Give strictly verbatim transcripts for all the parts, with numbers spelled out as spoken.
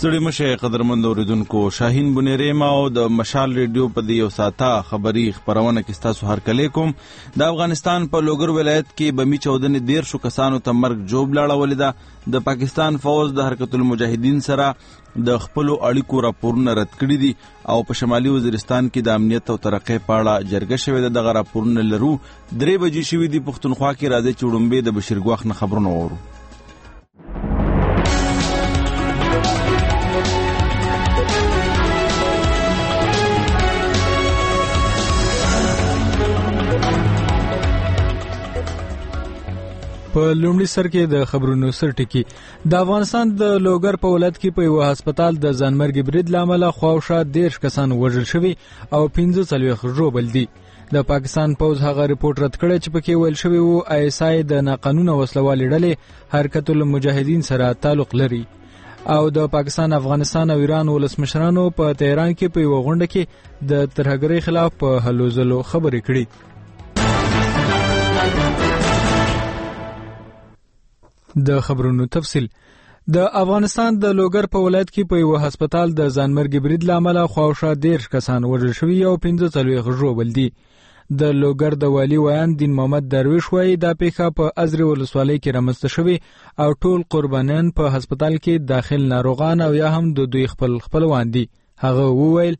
ستړي مشه قدرمند اوریدونکو، شاهین بنيري ما او د مشال ریډیو په دی یو ساته خبري خبرونه کې تاسو هر کله کوم. د افغانستان په لوګر ولایت کې بمی چودنې ډیر شو کسانو ته مرګ جوب لاړه ولیدا. د پاکستان فوج د حرکت المجاهدین سره د خپل اړیکو راپورونه رد کړی دي او په شمالي وزیرستان کې د امنیت او ترقۍ په اړه جرګه شوې ده. دغه راپورونه لرو درې بجې شوې دي. پښتونخوا کې راځي چې وړومبې د بشیرګواخ نه خبرونه وورو. په لومړي سر کې د خبرونو سر ټکی. د افغانستان د لوګر په ولایت کې په یو هسپتال د ځانمرګي برید لامل خواوشا دیرش کسان وژل شوي او پنځه څلوېښت ژوبل دي. د پاکستان پوز هغه ریپورت رد کړی چې پکې ویل شوی وو آی اس آی د ناقانونه وسلوالې ډلې حرکت المجاهدین سره تعلق لري او د پاکستان، افغانستان او ایران ولسمشرانو په تهران کې په یو غونډه کې د ترهګرۍ خلاف په هلو ځلو خبرې کړې. د خبرونو تفصیل. د افغانستان د لوګر په ولایت کې په یو هسپتال د ځانمرګي برید لامل خواوشا دیرش کسان وژل شوي او پنځه څلوېښت ژوبل دي. د لوګر د والي ویان دین محمد درویش وایي دا پیښه په ازرې ولسوالۍ کې رامنځته شوې او ټول قربانیان په هسپتال کې داخل ناروغان او یا هم د دوی خپل خپلوان دي. هغه وویل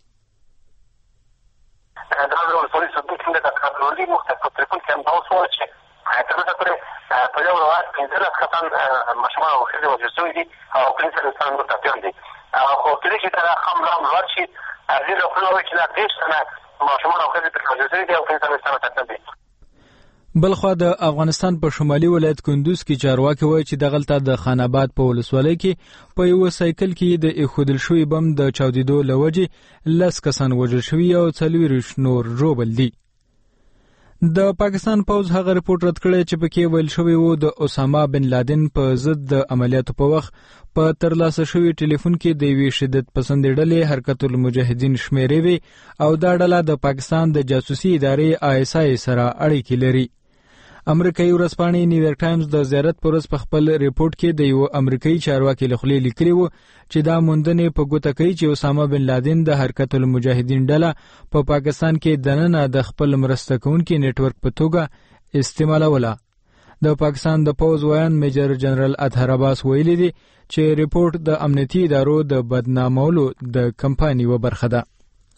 دا د ولسوالۍ صندوق څنګه د کارګرولي مختلف په تلیفون کې هم دا وسوه چې تر پورې په یو ورځ پنځلس کسان ماشومان او ښځې وژل شوي دي او پنځه انسانان متافیان دي. خو کله چې دا هم رام لوړ شي ارزي راپورونه وایي چې دا دېرش تنه ماشومان او ښځې پرې وژل شوي دي او پنځه انسانان متافیان دي. بلخوا د افغانستان په شمالي ولایت کندوز کې چارواکي وایي چې دغلته د خان آباد په ولسوالۍ کې په یو سایکل کې د ایښودل شوي بم د چاودېدو له وجې لس کسان وژل شوي او څلوېښت نور ژوبل دي. د پاکستان پوز هغه ریپورت رد کړی چې پکې ویل شوی وو د اسامه بن لادن په ضد د عملیاتو په وخت په ترلاسه شوي ټلیفون کې د یوې شدت پسندې ډلې حرکت المجاهدین شمیرې وي او دا ډله د پاکستان د جاسوسي ادارې آی اس آی سره اړیکې لري. امریکایي ورځپاڼې نیویارک ټایمز د زیارت پر ورځ په خپل ریپورت کې د یو امریکایي چارواکي له خولې لیکلي وو چې دا موندنې په ګوته کوي چې اسامه بن لادن د حرکت المجاهدین ډله په پا پاکستان کې دننه د خپل مرسته کوونکي نیټورک په توګه استعمالوله. د پاکستان د پوز ویان میجر جنرال اطهر عباس ویلي دي چې ریپورت د امنیتي ادارو د بدنامولو د کمپایني و برخه ده.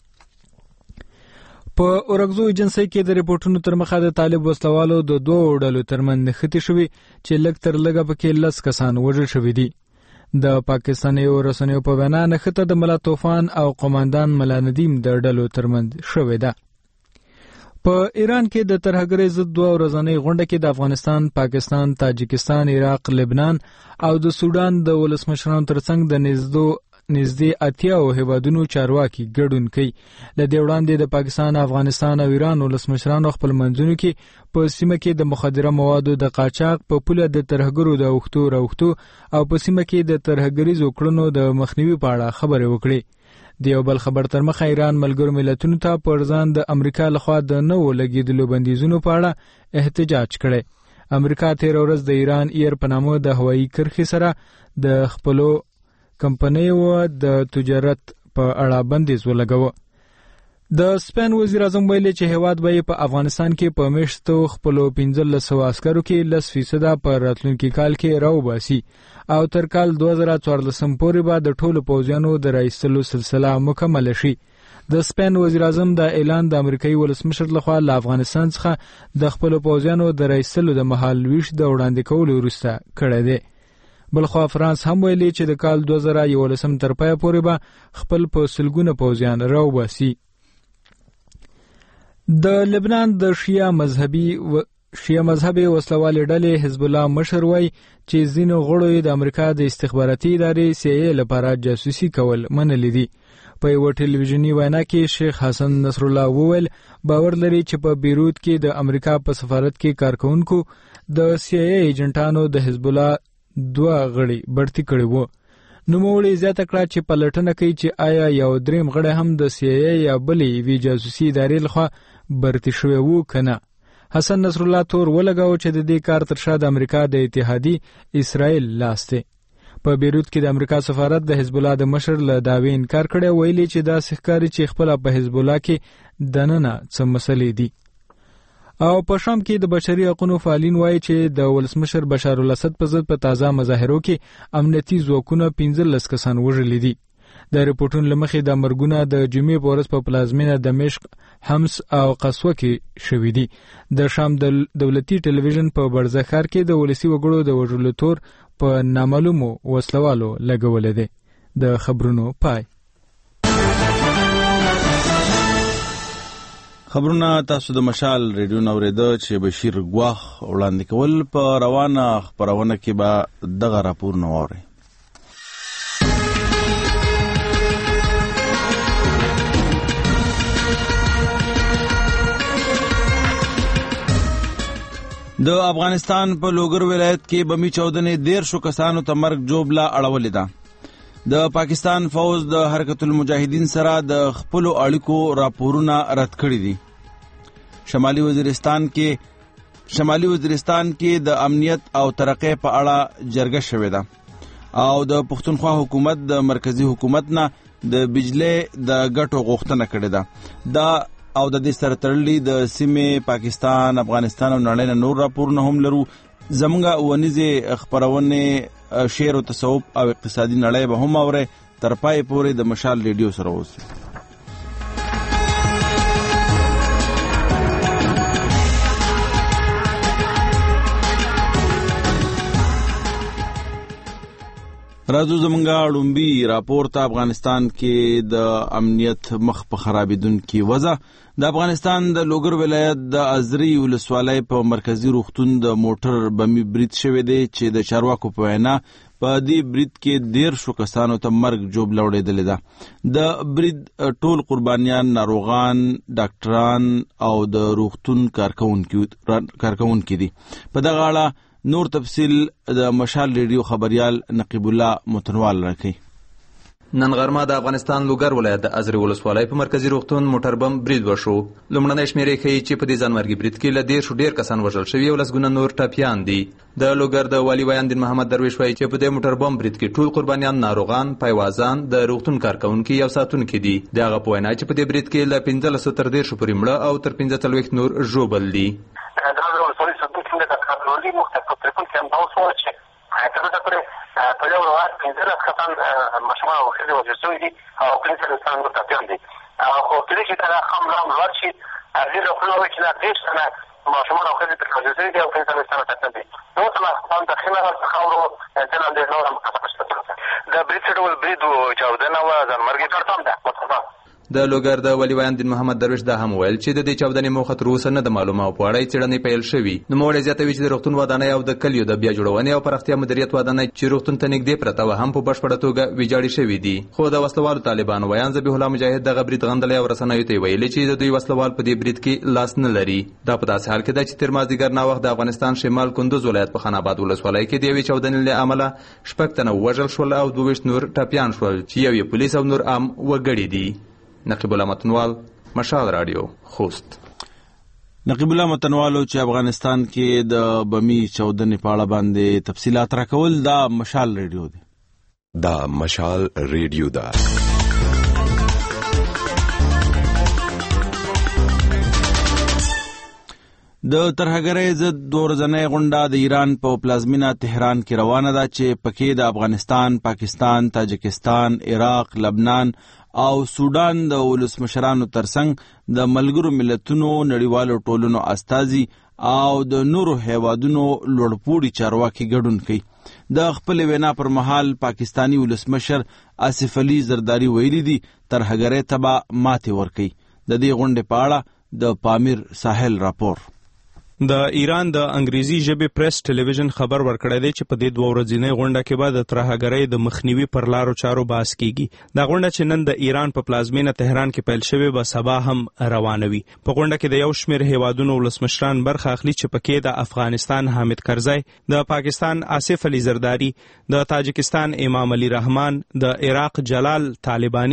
په اورګزو ایجنسي کې د ریپورتونو تر مخه د طالب وسلوالو د دوه ډلو ترمنځ نښتې شوې چې لږ تر لږه پکې لس کسان وژل شوي دي. د پاکستاني رسنیو په وینا نښته د ملا طوفان او قوماندان ملا ندیم د ډلو ترمنځ شوې ده. په ایران کې د ترهګرۍ ضد دوه ورځنۍ غونډه کې د افغانستان، پاکستان، تاجکستان، عراق، لبنان او د سودان د ولسمشرانو ترڅنګ د نږدې نږدې اتیاو هیوادونو چارواکي ګډون کوي. له دې وړاندې د پاکستان، افغانستان او ایران ولسمشرانو خپل منځونو کې په سیمه کې د مخدره موادو د قاچاق په پوله د ترهګرو د اوښتو راوښتو او په سیمه کې د ترهګریزو کړنو د مخنیوي په اړه خبرې وکړي. د یو بل خبر تر مخه ایران ملګرو ملتونو ته پر ځان د امریکا لخوا د نوو لګېدلو بندیزونو په اړه احتجاج کړی. امریکا تېره ورځ د ایران ایر په نامه د هوایي کرښې سره د خپلو کمپنیو د تجارت په اړه بندیز ولګاوه. د سپین وزیر اعظم ویلي چې هیواد به په افغانستان کې په میاشتو خپلو پنځلس سوه عسکرو کې لس فیصده په راتلونکي کال کې راوباسي او تر کال دوه زره څوارلسم پورې به د ټولو پوځیانو د راایستلو سلسله مکمله شي. د سپین وزیر اعظم د اعلان د امریکایي ولسمشر لخوا له افغانستان څخه د خپلو پوځیانو د راایستلو د مهال ویش د وړاندې کولو وروسته کړی دی. بلخوا فرانس هم ویلي چې د کال دوه زره یولسم تر پایه پورې به خپل په سلګونه پوځیان راوباسي. د لبنان د شیعه مذهبي و شیعه مذهبي وسلوالې ډلې حزب الله مشر وایي چې ځینو غړو د امریکا د استخباراتي ادارې سی ای لپاره جاسوسي کول منلي دي. په یو ټلویزیوني وینا کې شیخ حسن نصر الله وویل باور لري چې په بیروت کې د امریکا په سفارت کې کارکونکو د سی ای ایجنټانو د حزب الله دوه غړي برتی کړي وو. نوموړي زیاته کړه چې پلټنه کوي چې آیا یو دریم غړی هم د سی ای یا بلې وی جاسوسي ادارې لخوا برتی شوی وو کنه. حسن نصر الله تور ولګاو چې د دې کار تر شا د امریکا د اتحادی اسرائیل لاس دی. په بیروت کې د امریکا سفارت د حزب الله د مشر له دعوی انکار کړی، ویلي چې دا ښکاري چې خپل په حزب الله کې دننه څه مسلې دي. او په شام کې د بشري حقوقو فعالین وایي چې د ولسمشر بشار الاسد په ضد په تازه مظاهرو کې امنیتي ځواکونو پنځلس کسان وژلي دي. د ریپورتونو لمخې د مرګونه د جمعې په ورځ په پلازمینه دمشق، حمص او قصوه کې شوي دي. د شام د دولتي ټلویزیون په برزه ښار کې د ولسي وګړو د وژلو تور په نامعلومو وسلوالو لګولې دی. د خبرونو پای. خبرونه تاسو د مشال ریډیو نوریده چې بشیر ګواخ وړاندې کول. په روانه خبرونه کې به دغه راپور نه واورئ. د افغانستان په لوګر ولایت کې بمی چودنې دیر شو کسانو ته مرګ جوبله اړولې ده. د پاکستان فوج د حرکت المجاهدین سره د خپل اړیکو راپورونه رد کړي دي. شمالي وزیرستان کې شمالي وزیرستان کې د امنیت او ترقۍ په اړه جرګه شوې ده او د پښتونخوا حکومت د مرکزی حکومت نه د بجلی د ګټو غوښتنه کړې ده. دا او د دې سره تړلي د سیمې پاکستان، افغانستان او نړۍ نه نور راپورونه هم لرو. زمونږ ونیزې خپرونې شعر او تصوف او اقتصادي نړۍ به هم اورئ. تر پای پورې د مشال ریډیو سره اوسئ. راځو زمونږه لومبي راپور ته. افغانستان کې د امنیت مخ په خرابېدونکي وضع. د افغانستان د لوګر ولایت د ازري ولسوالۍ په مرکزی روغتون د موټر بمي برید شوی دی چې د چارواکو په وینا په دې برید کې دیر شو کسانو ته مرګ جوبله وړېدلې ده. د برید ټول قربانیان ناروغان، ډاکټران او د روغتون کارکونکي دي. په دغه اړه نور تفصیل د مشال ریډیو خبريال نقیب الله متنوال راکړي. نن غرمه د افغانستان لوګر ولایت د ازري ولسوالۍ په مرکزی روغتون موټر بم برید وشو. لومړنۍ شمیرې ښیي چې په دې ځانمرګي برید کې له دېرشو ډېر کسان وژل شوي او لسګونه نور ټپیان دي. د لوګر د والي ویان دین محمد درویش وایي چې په دې موټر بم برید کې ټول قربانیان ناروغان، پایوازان، د روغتون کارکونکي او ساتونکي دي. د هغه په وینا چې په دې برید کې له پنځلسو تر دېرشو پورې مړه او تر پنځه څلوېښت نور ژوبل دي. په یو ورځ پنځلس کسان ماشومان او ښځې وژل شوي دي او پنځه انسان نور ټپیان دي. خو کېدای شي دا رقم لا هم لوړ شي. هغې راپورونه وایي چې دا دېرش تنه ماشومان او ښځې پرې وژل شوي دي او پنځه انسان ټپیان دي. نو اوس افغانستان داخله څخه ورو دې لاندې نور هم کسان شته. د برید څه ډول برید و؟ چاودنه وه، ځانمرګي کارتام ده مطلقاً. د لوګر د والي ویان دین محمد درویش دا هم ویل چې د دې چاودنې موخه تر اوسه نه ده معلومه او په اړه یې څېړنې پیل شوي. نوموړی زیاتوي چې د روغتون ودانۍ او د کلیو د بیا جوړونې او پراختیا مدیریت ودانۍ چې روغتون ته نږدې پرته وه هم په بشپړه توګه ویجاړې شوي دي. خو د وسلوالو طالبانو ویان ذبیح الله مجاهد دغه برید غندلی او رسنیو ته یې ویلي چې د دوی وسلوال په دې برید کې لاس نه لري. دا په داسې حال کې ده چې تېر مازدیګر ناوخت د افغانستان شمال کندوز ولایت په خان آباد ولسوالۍ کې د یوې چاودنې له امله شپږ تنه ووژل شول او دوه ویشت نور ټپیان شول چې یو یې پولیس او نور عام وګړي دي. نقیب الله متنوال، مشال رادیو، خوست. نقیب الله متنوالو چې افغانستان کې د بمی چاودنې په اړه باندې تفصیلات راکول. دا مشال ریډیو دی. دا مشال ریډیو ده. د ترهګرۍ ضد دوه ورځنۍ غونډه د ایران په پلازمینه تهران کې روانه ده چې پکې د افغانستان، پاکستان، تاجکستان، عراق، لبنان او سودان د ولسمشرانو ترڅنګ د ملګرو ملتونو، نړیوالو ټولنو استازي او د نورو هیوادونو لوړپوړي چارواکي ګډون کوي. د خپل وینا پر مهال پاکستانی ولسمشر آصف علي زرداری ویلي دي ترهګرۍ ته به ماتې ورکوي. د دې غونډې په اړه د پامیر ساحل راپور. د ایران د انګریزي ژبې پریس ټلویزیون خبر ورکړی دی چې په دې دوه ورځنۍ غونډه کې به د ترهګرۍ د مخنیوي پر لارو چارو بحث کیږي. دا غونډه چې نن د ایران په پلازمینه تهران کې پیل شوې به سبا هم روانوي. په غونډه کې د یو شمېر هیوادونو ولسمشران برخه اخلي چې پکې د افغانستان حامد کرزی، د پاکستان آصف علي زرداری، د تاجکستان امام علي رحمان، د عراق جلال طالبانی،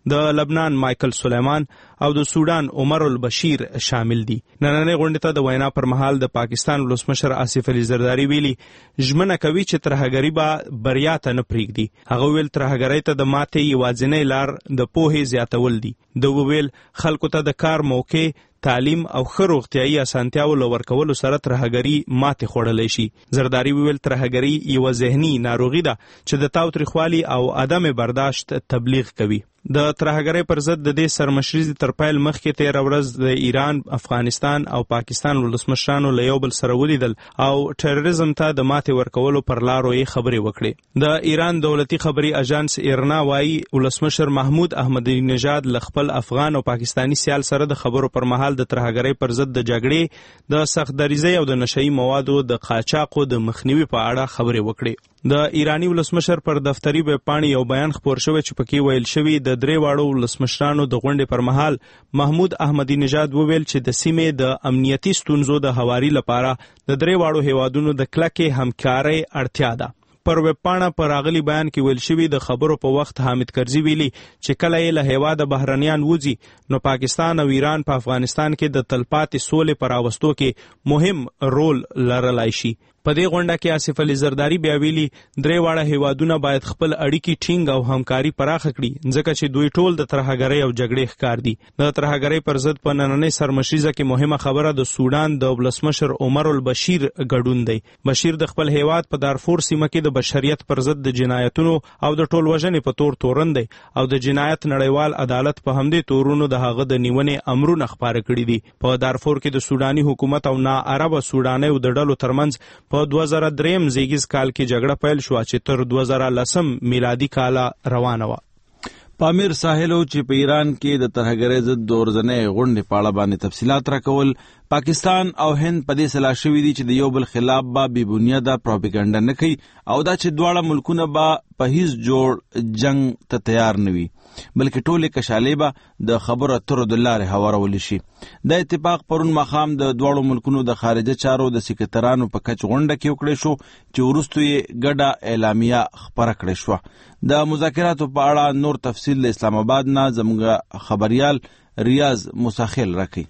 د لبنان مایکل سلیمان او د سودان عمر البشیر شامل دي. نننۍ غونډې ته د وینا پر مهال د پاکستان ولسمشر آصف علي زرداري ویلي ژمنه کوي چې ترهګري به بریا ته نه پرېږدي. هغه ویل ترهګرۍ ته د ماتې یوازینۍ لار د پوهې زیاتول دي. د وویل خلکو ته د کار موقع، تعلیم او ښه روغتیایي اسانتیاو له ورکولو سره ترهګري ماتې خوړلی شي. زرداري وویل ترهګري یوه ذهني ناروغي ده چې د تاوتریخوالي او عدم برداشت تبلیغ کوي. د ترهګرۍ پر ضد د دې سرمشري تر پیل مخکې تېره ورځ د ایران، افغانستان او پاکستان ولسمشرانو له یو بل سره ولیدل او ټیرریزم ته د ماتې ورکولو پر لارو یې خبرې وکړې. د ایران دولتي خبري اژانس ایرنا وایي ولسمشر محمود احمدی نژاد له خپل افغان او پاکستانی سیال سره د خبرو پر مهال د ترهګرۍ پر ضد د جګړې، د سخت دریزۍ او د نشهیي موادو د قاچاقو د مخنیوي په اړه خبرې وکړې. د ایرانی ولسمشر پر دفتري ویبپاڼې یو بیان خپور شوی چې پکې ویل شوي د درې واړو ولسمشرانو د غونډې پر مهال محمود احمدی نژاد وویل چې د سیمې د امنیتي ستونزو د هواري لپاره د درې واړو هیوادونو د کلکې همکارۍ اړتیا ده. پر ویبپاڼه پر راغلي بیان کې ویل شوي د خبرو په وخت حامد کرزي ویلي چې کله یې له هیواده بهرنیان وځي نو پاکستان او ایران په افغانستان کې د تلپاتې سولې په راوستو کې مهم رول لرلی شي. په دې غونډه کې آصف علي زرداري بیا ویلي درې واړه هیوادونه باید خپل اړیکې ټینګ او همکاري پراخه کړي ځکه چې دوی ټول د ترهګرۍ او جګړې ښکار دي. د ترهګرۍ پر ضد په نننۍ سرمشریزه کې مهمه خبره د سودان د ولسمشر عمر البشیر ګډون دی. بشیر د خپل هیواد په دارفور سیمه کې د بشریت پر ضد د جنایتونو او د ټولوژنې په تور تورن دی او د جنایت نړیوال عدالت په همدې تورونو د هغه د نیونې امرونه خپاره کړي دي. په دارفور کې د سوداني حکومت او نا عربه سودانیو د ډلو ترمنځ په دوه زره دریم زیږیز کال کې جګړه پیل شو چې تر دوه زره لسم میلادي کاله روانه وه. پامیر ساحلو چې په ایران کې د ترهګرۍ ضد د ورځنۍ غونډې په اړه باندې تفصیلات راکول، پاکستان او هند په دې سلا شوي دي چې د یو بل خلاف به بې بنیاده پروپاګانډا نه کوي او دا چې دواړه ملکونه به په هیڅ جوړ جنگ ته تیار نه وي بلکې ټولې کشالې به د خبرو اترو د لارې هوارولی شي. دا اتفاق پرون ماښام د دواړو ملکونو د خارجه چارو د سکرترانو په کچ غونډه کې وکړی شو چې وروستو یې ګډه اعلامیه خپره کړې شوه. د مذاکراتو په اړه نور تفصیل د اسلام آباد نه زموږ خبریال ریاض مساخیل راکوي.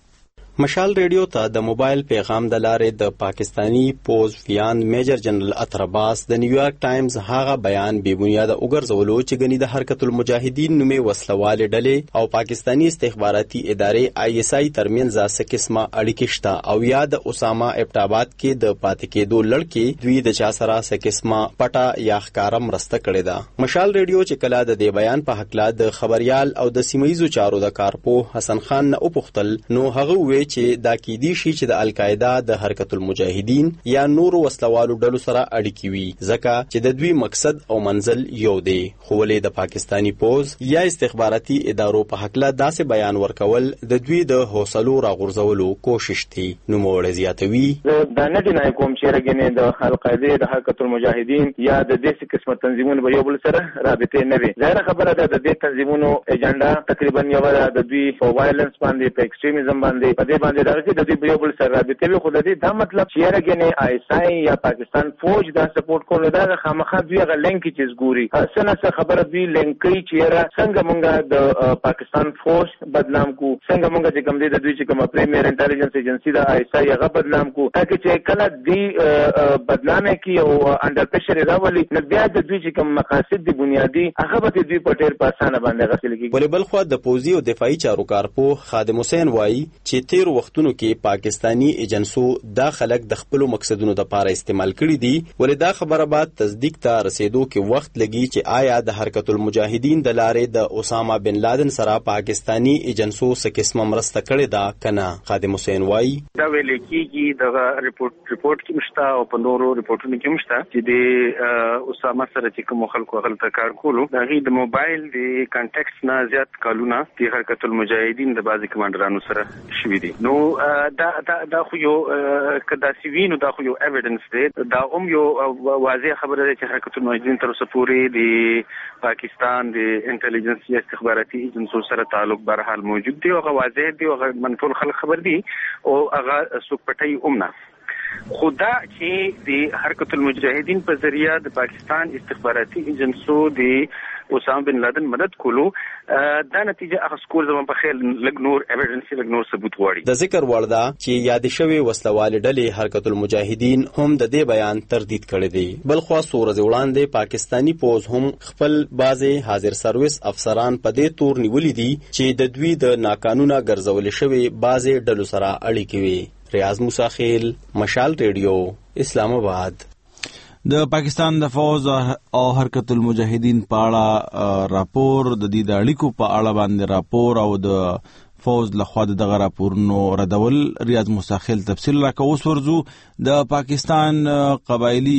مشال ریډیو ته د موبایل پیغام د لارې د پاکستانی پوز ویان میجر جنرال اطهر عباس د نیویارک ټایمز هغه بیان بې بنیاده وګرځولو چې ګني د حرکت المجاهدین نومې وسلوالې ډلې او پاکستانی استخباراتي ادارې آی ایس آی ترمنځ څه قسمه اړیکې شته او یا د اسامه ابټاباد کې د پاتې کېدو لړکې دوی د چا سره څه قسمه پټه یا ښکاره مرسته کړې ده. مشال ریډیو چې کله د دې بیان په هکله د خبریال او د سیمهیزو چارو د کارپوه حسن خان نه وپوښتل نو هغه چې دا کېدی شي چې د القاعده د حرکت المجاهدین یا نورو وسلوالو ډلو سره اړیکې وي ځکه چې د دوی مقصد او منزل یو دی، خو ولې د پاکستانی پوز یا استخباراتي ادارو په هکله داسې بیان ورکول د دوی د حوصلو راغورځولو کوشش دی. نوموړی زیاتوي دا نه دی نه کوم چې رګنې د القاعده د حرکت المجاهدین یا د دې قسمه تنظیمونو به یو بل سره رابطې نه وي. ظاهره خبره ده د دې تنظیمونو ایجنډا تقریبا یو د دوی په وایلنس باندې په ایکستریمزم باندې په دې باندې راځي د دې یو بل سره رابطې وي. خو د دې دا مطلب چې رګنې آی ایس آی یا پاکستان فوج دا سپورټ کول دا خامخا دوی غ لینک چې ګوري سنه څه خبره دوی لینکي چې را څنګه مونږه د پاکستان فوج بدنام کو، څنګه مونږه چې کوم دي د دوی چې کوم پریمیر انټيليجنس ایجنسی د آی ایس آی هغه بدنام کو تاکي چې کله دی بدنامه کی او انډر پریشر راولي نو بیا د دوی چې کوم مقاصد دي بنیادی هغه به دوی په ډېر په اسانه باندې غسل کی. ولې بل خو د پوزي او دفاعي چارو کارپو خادم حسین وایي چې تیر وختونو کې پاکستانی ایجنسو دا خلک د خپل مقصدونو لپاره استعمال کړي دي، ولې دا خبره بعد تصدیق ته رسیدو کې وخت لګي چې آیا د حرکت المجاهدین د لارې د اسامه بن لادن سره پاکستانی ایجنسو څه قسمه مرسته کړې ده کنه. خادم حسین وایي دا ویل کېږي د ریپورت ریپورت کې مشته او په نورو ریپورتونو کې مشته چې د اسامه سره چې کوم خلکو غلطه کار کولو دا غي د موبایل د کانټیکټس نه زیات کالونه د حرکت المجاهدین د بعضی کمانډرانو سره شوي دي. نو دا دا دا خو یو کدا سی وینو دا خو یو ایویډنس دی، دا هم یو واضح خبره ده چې حرکت المجاهدین تر اوسه پورې د پاکستان د انټيليجنس یا استخباراتي ایجنسو سره تعلق به حال موجود دی او واضح دی او منفول خلک خبر دي او هغه سوق پټي اومنه. خدا چې د حرکت المجاهدین په ذریعہ د پاکستان استخباراتي ایجنسو د اسامه بن لادن مدد کولو دا نتیجه هغه سکول زمون په خیال لګ نور ایویډنس لګ نور ثبوت غواړي. د ذکر وړ ده چې یاد شوی وسلوال ډلې حرکت المجاهدین هم د دې بیان تردید کړی دی. بل خو سورز وړاندې پاکستانی پوز هم خپل بازي حاضر سرویس افسران په دې تور نیولې دي چې د دوی د ناقانونه ګرځول شوی بازي ډلو سره اړیکې وي. ریاض موسی خیل، مشال ریډیو، اسلام آباد. د پاکستان د فوج او حرکت المجاهدین په اړه راپور د دې د اړیکو په اړه باندې راپور او د فوج لخوا دغه راپورونو ردول ریاض موسی خیل تفصیل راکوي. اوس ورځو د پاکستان قبایلی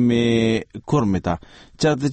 سیمې کورمتا چرته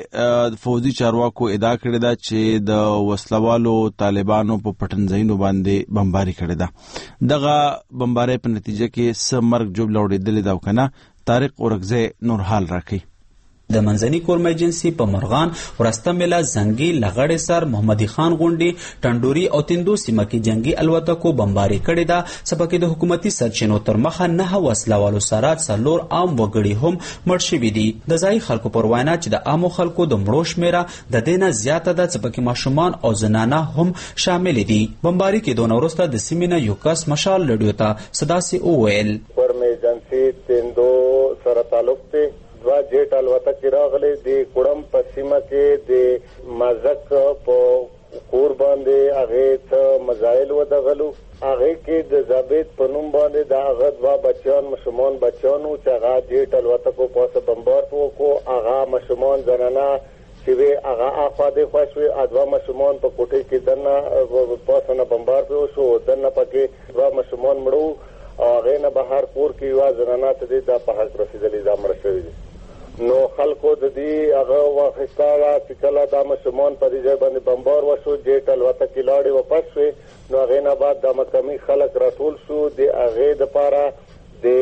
چې فوجي چارواکو ادعا کړې ده چې د وسلوالو طالبانو په پټنځایونو باندې بمباري کړې ده. دغه بمباري په نتیجه کې سمرګ جوړ لوړېدلې ده کنه. طارق اورګزی نور حال راکړي. د منځني کورم ایجنسی په مرغان ورسته ملا زنګي لغړې سر محمدي خان غونډي ټنډوري او تندو سیمه کې جنگي الوتکو بمباري کړې ده. سبکه د حکومتي سرچینو تر مخه نه وسلوالو سره څلور عام وګړي هم مړ شوي دي. د ځای خلکو پر وینا چې د عامو خلکو د مړو شمیره د دې نه زیاته ده، سبکه ماشومان او زنانه هم شامل دي. بمباري کې دونه وروسته د سیمې نه یو کس مشال رادیو ته صداسي اوویل کورم ایجنسی تندو سره تعلق ته دوا جیټ الوتکې راغلې د کوړم په سیمه کې د مازک په کور باندې هغه ته مزایل ودغلو. هغه کې د ضابط په نوم باندې د هغه دوا بچیان مشمون بچیانو چې هغه جیټ الوتکو په بمبار وکړو. هغه مشمون زنانه چې وی هغه اخوا د خوښوي ادوا مشمون په کوټې کې دنه پاسنه بمبار په شو دنه پکې دوا مشمون مړو او هغه نه بهر کور کې یو زنانه ته د په حق رسیدلې دا مړ شوی. نو خلکو د دې هغه واخستاله چې کله د مشمون په دې ځای باندې بمبار وشو جیټ الوتکې لاړې واپس شوې. نو هغه نه بعد د مقامي خلک راټول شو د هغه د پاره د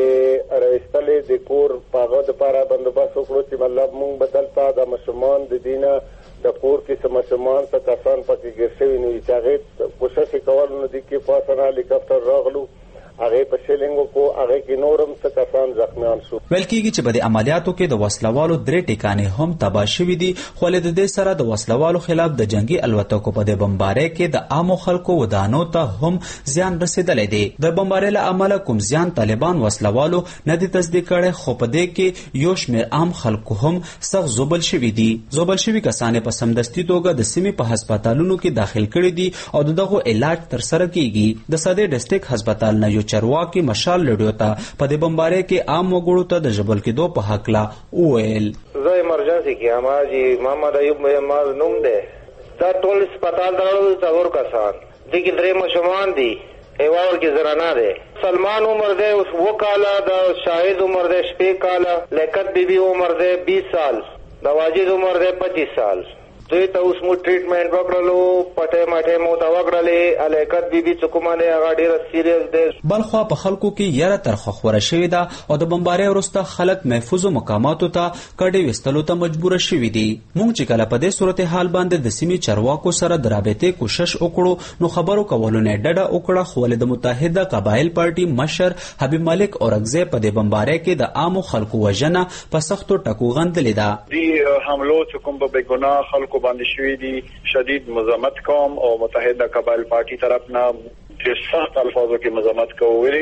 راستلې د کور پاغه د پاره بندوبست وکړو چې مطلب مونږ بدلتا د مشمون د دینه د کور کې سم مشمون څخه کسان پکې ګرځوي نو چې هغه کوشش کول نو د کې پاسره هلیکاپټر راغلو هغه په شلینګو کو هغه کې نورم څه کسان زخمیان شو. ویل کېږي چې په دې عملیاتو کې د وسلوالو درې ټکانې هم تباه شوي دي، خو له دې سره د وسلوالو خلاف د جنگي الوتکو په دې بمبارۍ کې د عامو خلکو ودانو ته هم زیان رسیدلی دی. د بمبارۍ له امله کوم زیان طالبان وسلوالو نه دي تصدیق کړی، خو په دې کې یو شمېر عام خلکو هم سخت زوبل شوي دي. زوبل شوي کسان په سمدستي توګه د سیمې په هسپتالونو کې داخل کړي دي او دغه علاج ترسره کیږي. د ساده ډسټریکټ هسپتال نه چرواکي مشال رادیو ته په دې بمبارۍ کې عام وګړو ته د ژوبل کېدو په هکله وویل. زه ایمرجنسي کې ام حاجي محمد ایوب مېمار نوم دی. دا ټول هسپتال درلو څلور کسان دي کې درې مشمون دي، ایوار کې زنانه ده. سلمان عمر ده اوه کاله، د شاهد عمر ده شپږ کاله، لیاقت بیبي عمر ده بیس سال، د واجد عمر ده پچیس سال. دوی ته اوس مو ټریټمنټ وکړلو، پټه ماټه مو تا وکړلې، الیکت بیبي څکومانه هغه ډیره سیریس ده. بلخوا په خلکو کې یاره ترخه خوره شوې ده او د بمبارۍ وروسته خلک محفوظ مقاماتو ته کډې وستلو ته مجبور شوي دي. مونږ چې کله په دې صورتحال باندې د سیمې چارواکو سره د رابطې کوشش وکړو نو خبرو کولو نه ډډه وکړه، خو له د متحده قبایل پارټي مشر حبیب ملک اورګزی په دې بمبارۍ کې د عامو خلکو وژنه په سختو ټکو غندلې ده. دې حملو چې کوم په بګناه خلکو باندې شوی دي شدید مزاحمت کوم او متحده قبایل پارټي طرف نه ډېر سخت الفاظو کې مزاحمت کوي.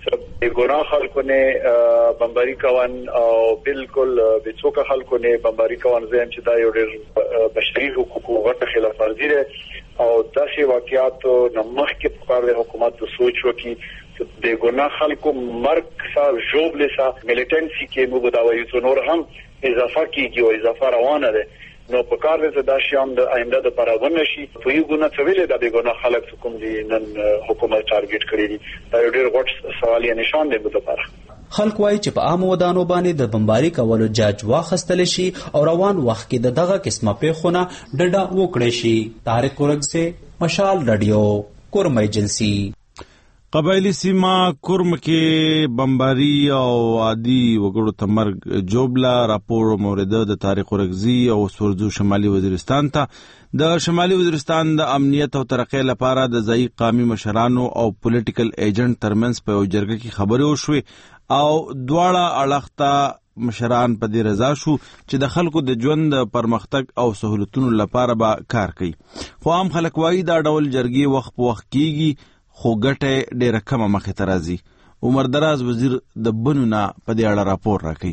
ګناه خلکو نه بمباری کوان او بالکل د څوک خلکو نه بمباری کوان زم چې دا یو ډېر بشري حقوقو ورته خلاف ورزي ده او داسې واقعیات نمخ کې په حکومت ته سوچ وکړي د ګناه خلکو مرګ سره جوړل سره ملیټنسي کې موږ دا وایو چې نور هم اضافه کیږي او اضافه روانه ده. نو په کار دې دا شیان د آینده د پرابونه شي په یو ګونه څویل د دې ګونه خلک کوم دي نن حکومت ټارګټ کړی دي. دا یو ډېر غوړ سوال یې نشان دی په لپاره. خلک وایي چې په عام ودانو باندې د بمباري کولو جاج واخستل شي او روان وخت کې د دغه قسمه پیښونه ډډه وکړي شي. طارق اورګزی، مشال رادیو، کورم ایجنسی. قبایلی سیمه کورم کې بمباری او عادي وګړو ته مرګ جوبلا راپور مورد د طارق اورګزی او سورزو شمالي وزیرستان ته د شمالي وزیرستان د امنیت او ترقۍ لپاره د ځای قومي مشرانو او پولیټیکل ایجنټ ترمنځ په یو جرګه کې خبرې وشوې او دواړه اړخ ته مشران په دې رضا شو چې د خلکو د ژوند د پرمختګ او سهولتونو لپاره به کار کوي. خو عام خلک وایي دا ډول جرګې وخت په وخت کیږي خو ګټه ډیره کمه مخې ته راځي. عمر دراز وزیر د بنو نه په دې اړه راپور راکوي.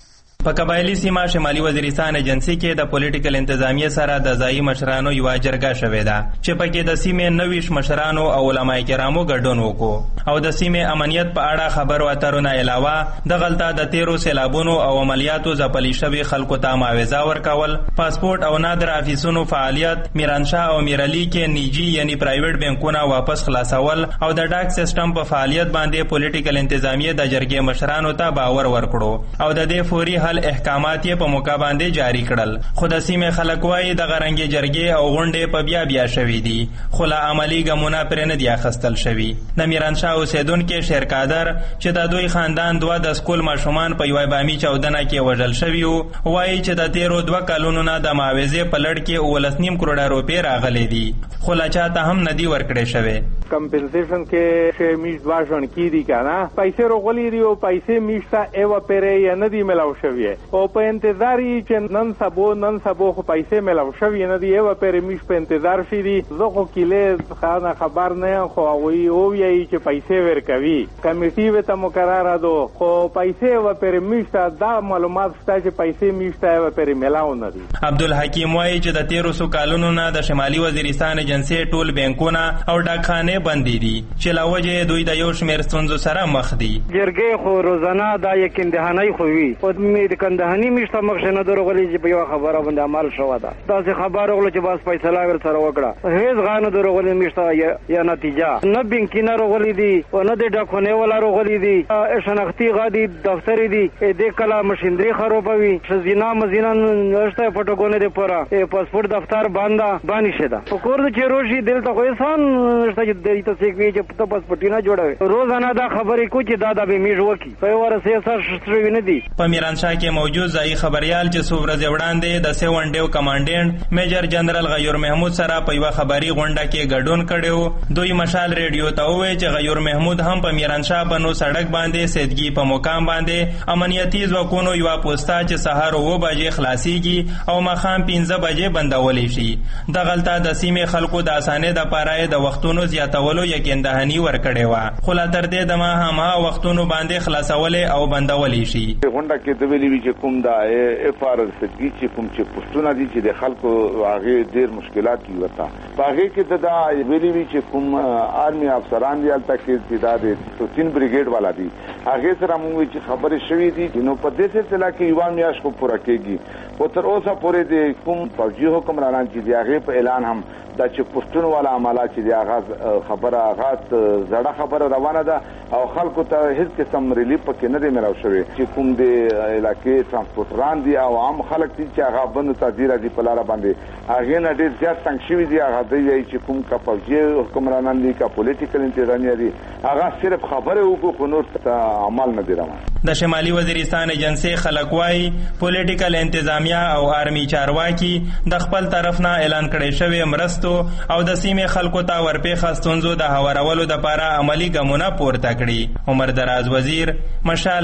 په قبایلی سیمه شمالي وزیرستان ایجنسی کې د پولیټیکل انتظامیه سره د ځایي مشرانو یوه جرګه شوې ده چې پکې د سیمې نوي مشرانو او علما کرامو ګډون وکړو او د سیمې امنیت په اړه خبرو اترونه علاوه دغلته د تیرو سیلابونو او عملیاتو ځپلي شوي خلکو ته معاوضه ورکول، پاسپورت او نادر افیسونو فعالیت، میرانشاه او میرعلي کې نیجی یعنی پرایویټ بانکونه واپس خلاصول او د ډاک سیستم په فعالیت باندې پولیټیکل انتظامیه د جرګې مشرانو ته باور ورکړو او د دې فوري حل احکامات یې په موقع باندې جاری کړل. خو د سیمې خلک وایي دغه رنګې جرګې او غونډې په بیا بیا شوي دي خو لا عملي ګامونه پرې نه دي اخیستل شوي. د میرانشاه اوسېدونکي شیرقادر چې د دوی خاندان دوه د سکول ماشومان په یوه بامي چاودنه کې وژل شوي وو وایي چې د تیرو دوه کلونو نه د معاوضې په لړ کې اوولس نیم کروړه روپۍ راغلي دي خو لا چاته هم نه دي ورکړې شوې. کمپنسیشن کې چې میش دوه ژوند کیدي که نه پیسې راغلي دي او پیسې میش ته ایوه پرې یا نه دي ملاو شوي او په انتظار یې چې نن سبو نن سبو خو پیسې ملاو شوي نه دي ایوه پرې میش په انتظار شي دي. زه خو کیلې خانه خبر نه یم خو هغوی ووایي چې پیسې ورکوي کمیټي ورته مقرره ده خو پیسې ایوه پرې میش ته دا معلومات شته چې پیسې میش ته ایوه پرې ملاو نه دي. عبدالحکیم وایي چې د تیرو څو کالونو نه د شمالي وزیرستان ایجنسۍ ټول بانکونه او ډاکخانې بندې دي چې له وجې دوی د یو شمېر ستونزو سره مخ دي. جرګې خو روزانه دا یقین دهانۍ خو وي خو مې د کندهاني میشته مخ نه درغلي چې په یوه خبره باندې عمل شوه ده داسې خبر وغله چې بس فیصله ورسره وکړه هېڅ غا نه درغلي میشته یا نتیجه نه بینکي نه رغلي دي او نه د ډاکخانې والا رغلي دي شنختي غا دي دفترې دي دې کله مشیندري خرابوي ښځینه مزینه نشته فوټوګونې دپاره پاسپورټ دفتر بنده باندې شه ده په کور د چې روشي دلته خو انسان نشته چې دوی ته څوک وي چې ته پاسپورټي نه جوړوي روزانه دا خبرې کو چې دا د به میږ وکړي په یو ورځ یې سر شوي نه دي. په میرانشاه کې موجود ځایي خبریال چې څو ورځې وړاندې د سیون ډیو کمانډنټ میجر جنرال غیور محمود سره په یوه خبري غونډه کې ګډون کړی و دوی مشال ریډیو ته وویل چې غیور محمود هم په میرانشاه بنو سړک باندې سیدګي په مقام باندې امنیتي ځواکونو یوه پوسته چې سهار اوه بجې خلاصیږي او ماښام پنځه بجې بندولی شي دغلته د سیمې خلکو د اسانۍ دپاره د وختونو زیاتولو یقین دهاني ورکړې وه خو لا تر دې دمه هماغه وختونو باندې خلاصولی او بندولی شي. غونډه کې د ویلي وي چې کوم د اف آر سدګي چې کوم چې پوسټونه دي چې د خلکو هغې ډېر مشکلات دي ورته په هغې کې د دا ویلي وي چې کوم آرمي افسران دي هلته کې چې دا د تین بریګیډ والا دي هغې سره مونږ وایي چې خبرې شوي دي نو په دې سلسله کې یوه میاشت خو پوره کېږي خو تر اوسه پورې د کوم فوجي حکمرانان چې دي هغې په اعلان هم دا چې پښتون والا عملات چې دی هغه خبره هغه زړه خبره روانه ده او خلکو ته هیڅ قسم ریلیف پکې نه دی ملاو شوی چې کوم د علاقې ترانسپورټران دي او عام خلک دي چې هغه بندو ته دي راځي په لاره باندې هغې نه ډېر زیات تنګ شوي دي هغه دوی وایي چې کوم که فوجي حکمرانان دي که پولیټیکل انتظامیه دي هغه صرف خبرې وکړو خو نور ته عمل نه دی روان. د شمالي وزیرستان ایجنسۍ خلک وایي پولیټیکل انتظامیه او آرمي چارواکي د خپل طرف نه اعلان کړی شوی مرستو او د سیمې خلکو ته ورپېښه ستونزو د هوارولو دپاره عملي ګامونه پورته کړي. عمر دراز وزیر مشال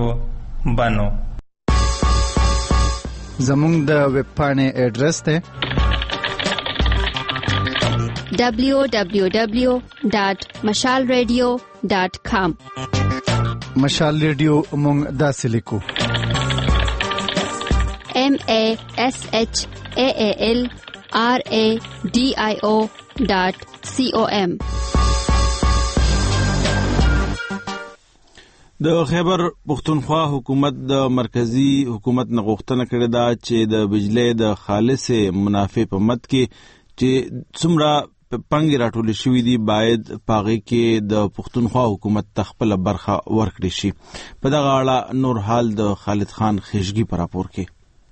ریډیو بنو. زمونږ د ویب پاڼې ایډرس دی دبلیو دبلیو دبلیو ډاټ مشال ریډیو ډاټ کام. مشال ریډیو مونږ داسې لیکو ایم ای ایس ایچ ای ای ایل آر ای ډي آی او ډاټ سی او ایم. د خیبر پختونخوا حکومت د مرکزی حکومت نه غوښتنه کړې ده چې د بجلی د خالصې منافع په مد کې چې څومره پنګې راټولې شوي دي باید په هغې کې د پختونخوا حکومت ته خپله برخه ورکړې شي. په دغه اړه نور حال د خالد خان خیشګي په راپور کې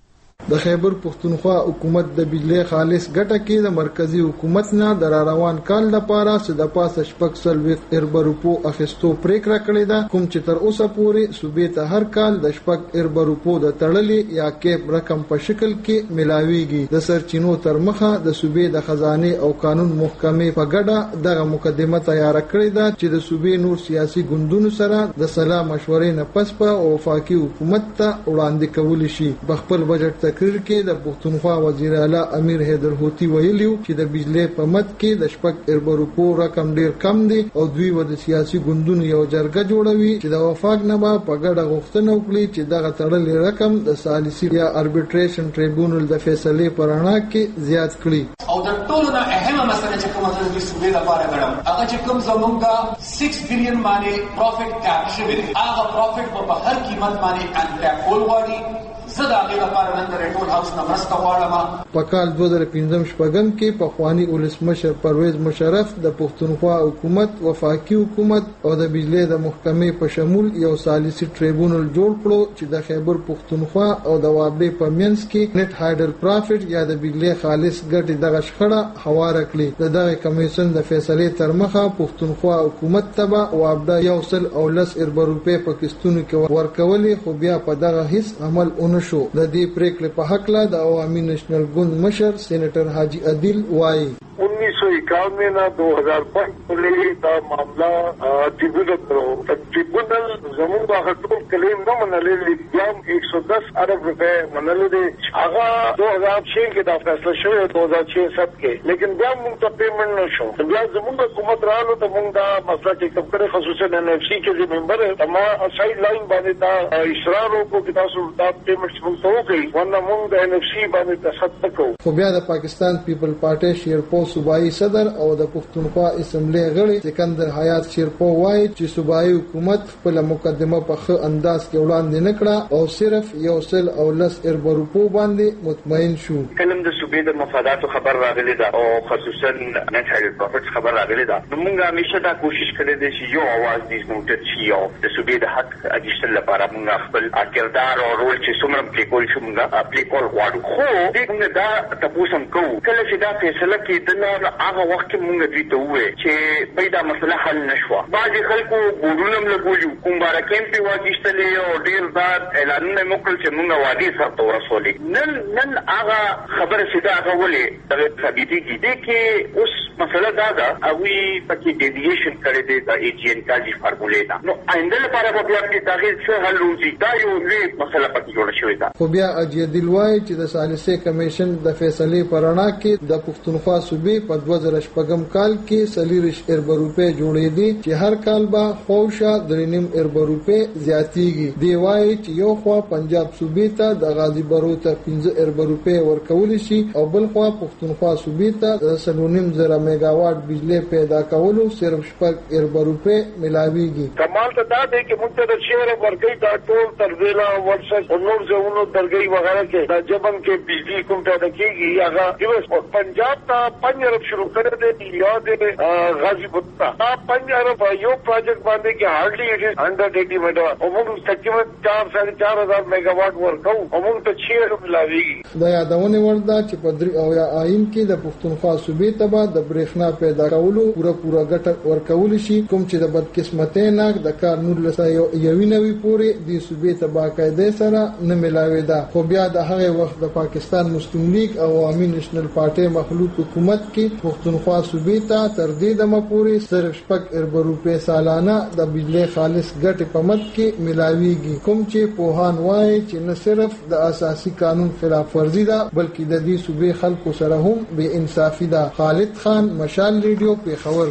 د خیبر پښتونخوا حکومت د بجلی خالص ګټه کې د مرکزی حکومت نه د روان کال لپاره د پاسه شپږ سلويخت اربروپو اخیستو پریکړه کړې ده، کوم چې تر اوسه پورې صوبې ته هر کال د شپږ اربروپو د تړلې یا کیپ رقم په شکل کې ملاويږي. د سرچینو تر مخه د صوبې د خزانه او قانون محکمې په ګډه دغه مقدمه تیار کړې ده چې د صوبې نور سیاسي ګوندونو سره د سلا مشورې نه پس په وفاقي حکومت ته وړاندې کول شي. په خپل بجټ تقریر کې د پښتونخوا وزیر اعلی امیر حیدر هوتی ویلي چې د بجلی په مد کې د شپږ اربروپو رقم ډیر کم دی او دوی و د سیاسي ګوندونو یو جرګه جوړوي چې د وفاق نه په ګډه غوښتنه وکړي چې دغه تړلې رقم د ثالثي یا اربیټریشن ټریبیونل د فیصلې پر اړه کې زیات کړي. او د ټولو نه اهمه مسله چې کومه د صوبې لپاره غواړم هغه چې کوم زمونږ د سکس بلین باندې پروفیټ کاپ شوی دی، هغه پروفیټ په هر قیمت باندې انکاپ کول غواړي. زه د هغې لپاره نن د ریټول هاوس نه مرسته غواړم. په کال دوه زره پنځم شپږم کې پخواني ولسمشر پرویز مشرف د پښتونخوا حکومت، وفاقي حکومت او د بجلی د محکمې په شمول یو ثالثي ټریبیونل جوړ کړو چې د خیبر پښتونخوا او د وابلې په منځ کې نت هایډر پروفیټ یا د بجلی خالص ګټې دغه شخړه هواره کړي. د دغه کمیشن د فیصلې تر مخه پښتونخوا حکومت ته به وابلې یو سل او لس اربع روپۍ په قسطونو کې ورکولې، خو بیا په دغه هیڅ عمل ونه شو. د دې پریکړې په حق لا د عوامي نېشنل ګوند مشر سېنیټر حاجی عادل وایي उन्नीस सौ इक्यानवे ना दो हजार पाँच का मामला ट्रिब्यूनल करो ट्रिब्यूनल जमूंगा हटूल क्लेम न मनले लियाम एक सौ दस अरब रुपए मनले दे आगा दो हजार छह के दा फैसला शुरू दो हजार छह सात के, लेकिन ब्याम मुंग पेमेंट न शो ब्या जमूंगा हुकूमत रहा तो मुंग दा मसला के कब करे खसूसन एनएफसी के जो मेंबर है तमाम साइड लाइन बाने दा इसरारों को किताब दा पेमेंट मुंग तो हो गई वरना मुंग दा एनएफसी बाने तसद को. خو بیا د پاکستان پیپل پارټي شیرپو صوبایي صدر او د پښتونخوا اسمبلی غړي سکندر حیات شیرپو وایي چې صوبایي حکومت خپل مقدمه په ښه انداز کې وړاندې نه کړه او صرف یو سل او لس اربع روپو باندې مطمئن شو. کلم د صوبې د مفاداتو خبر راغلی دا او خصوصا نت هایډر پروفیټس خبر راغلی دا. موږ همیشه دا کوشش کړې ده چې یو आवाज دې موټر شي او د صوبې د حق اجشتل لپاره موږ خپل کردار او رول چې څومره پلی کول شو موږ پلی کول غواړو. خو دې دا تاسو هم کوو کله چې دا فیصله کېدله هغه وخت کې موږ دوی ته وویل چې پیدا مسله حل نشوه. بعضې خلکو بورډونه هم لګولي وو، کوم باره کیمپ یې واخیستلې او ډېر زیات اعلانونه یې وکړل چې موږ وعدې سرته ورسولې. نن نن هغه خبره چې ده هغه ولې دغه ثابتېږي دې کې اوس مسله دا ده هغوی پکې ډیویشن کړی دی د ای جي ان کاجي فارمولې نه. نو آینده لپاره به بیا کې د هغې څه حل وځي دا یو لوی مسله پکې جوړه شوې ده. خو بیا اجیدل وایي چې د ثالثي کمیشن د فیصلې په رڼا کې د پښتونخوا صوبې په دوه زره شپږم کال کې څلېرویشت اربع روپۍ جوړېدې چې هر کال به خوشه درې نیم اربع روپۍ زیاتېږي. دی وایي چې یو خوا پنجاب صوبې ته د غازي برو ته پنځه اربع روپۍ ورکولی شي او بل خوا پښتونخوا صوبې ته د څلور نیم زره میګاواټ بجلی پیدا کولو صرف شپږ اربع روپۍ ملاویږي. کمال ته دا دی چې موږ ته د شعر ورکوي دا ټول تربیلا وټسپ او نور ځایونو درګۍ وغیرہ کې دا جبن کې بجلی کوم پیدا کېږي هغه پنجاب ته پنځه ارب شروع کړی دی یا د غازي برو ته دا پنځه ارب یو پروجیکټ باندې کې هارډلی اټ از هنډرډ ایټي میګاواټ او موږ تقریبا چار ساڑھے چار ہزار میګاواټ ورکوو او موږ ته شعر ملاویږي. د یادونه وړ ده چې په درې او یا آئین کې د پښتونخوا صوبې ته به د برېښنا پیدا کولو پوره پوره ګټه ورکول شي، کوم چې د بدقسمتۍ نه د کال نولس سوه یوې نوي پورې دې صوبې ته باقاعده سره نه ملاوېده. خو بیا د هغې وخت د پاکستان مسلم لیگ او عوامي نېشنل پارټۍ مخلوط حکومت کې پښتونخوا صوبې ته تر دې دمه پورې صرف شپږ اربع روپۍ سالانه د بجلی خالص ګټې په مد کې ملاویږي، کوم چې پوهان وایي چې نه صرف د اساسي قانون خلاف ورزي ده بلکې د دې صوبې خلکو سره هم بې انصافي ده. خالد خان، مشال ریډیو، پېښور.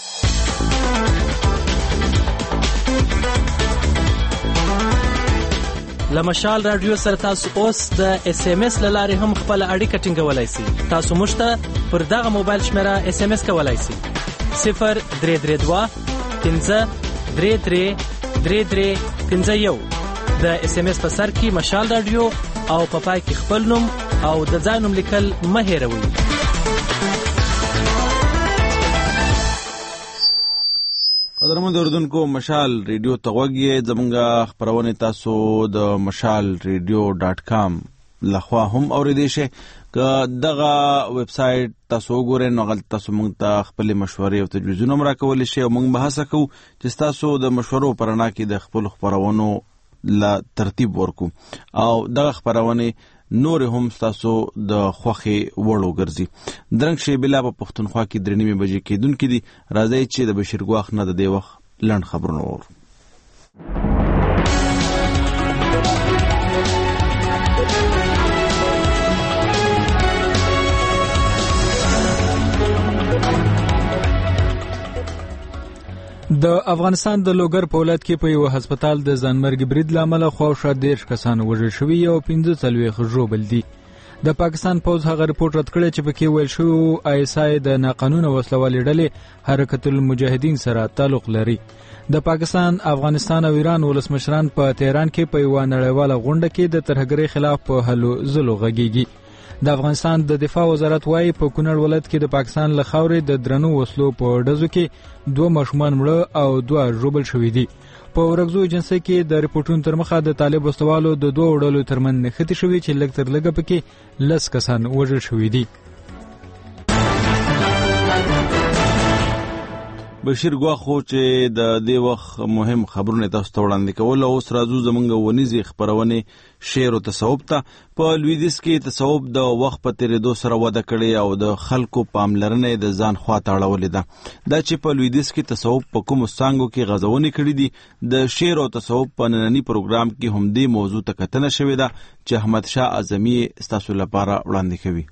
لمشال رادیو سره تاسو اوس د اس ام اس لاره هم خپل اړیکه ټینګولای شئ. تاسو موږ ته پر دغه موبایل شمیره اس ام اس کولای شئ صفر درې درې دوه پنځه درې درې درې درې پنځه یو. د اس ام اس په سر کې مشال رادیو او په پای کې خپل نوم او د ځای نوم لیکل مه هېروئ. قدرمن اوردونکو، مشال ریډیو ته غوږ یې. زمونږ خپرونې تاسو د مشال ریډیو ډاټ کام لخوا هم اوریدئ شئ. که دغه ویب سایټ تاسو وګورئ نو هغلته تاسو موږ ته خپلې مشورې او تجویزونه هم راکولی شئ او موږ به هڅه کوو چې ستاسو د مشورو په رڼا کې د خپلو خپرونو له ترتیب ورکو او دغه خپرونې نور هم ستاسو د خوښې وړ وګرځي. درنګ شیبلا په پښتونخوا کې درې نیمې بجې کېدونکي دي. راځئ چې د بشیر ګواښ نه د دې وخت لنډ خبرونه واورو. د افغانستان د لوګر په ولایت کې په یو هسپتال د ځانمرګي برید له امله خواوشا دېرش کسان وژل شوي او پنځه څلوېښت ژوبل دي. د پاکستان پوځ هغه رپورټ رد کړی چې پکې ویل شوی آی اس آی د ناقانونه وسلوالې ډلې حرکت المجاهدین سره تعلق لري. د پاکستان، افغانستان او ایران ولسمشران په تهران کې په یوه نړیواله غونډه کې د ترهګرۍ خلاف په هلو ځلو غږیږي. د افغانستان د دفاع وزارت وايي په کونړ ولایت کې د پاکستان له خاورې د درنو وسلو په ډزو کې دوه ماشومان مړه او دوه ژوبل شوي دي. په ورکزو ایجنسۍ کې د ریپورټونو تر مخه د طالب وسلوالو د دوه ډلو ترمنځ نښتې شوي چې لږ تر لږه پکې لس کسان وژل شوي دي. بشیر ګواښو چې د دې وخت مهم خبرونه تاسو ته وړاندې کول. اوس راځو زموږ ونیزې خپرونې شعر او تصوف ته. په لویدیځ کې تصوف د وخت په تېرېدو سره وده کړې او د خلکو پاملرنه د ځان خواته اړولې ده. دا چې په لویدیځ کې تصوف په کومو څانګو کې غځونې کړې دي. د شعر او تصوف په ننني پروګرام کې هم دې موضوع ته کتنه شوې ده چې احمد شاه اعظمي ستاسو لپاره وړاندې کوي.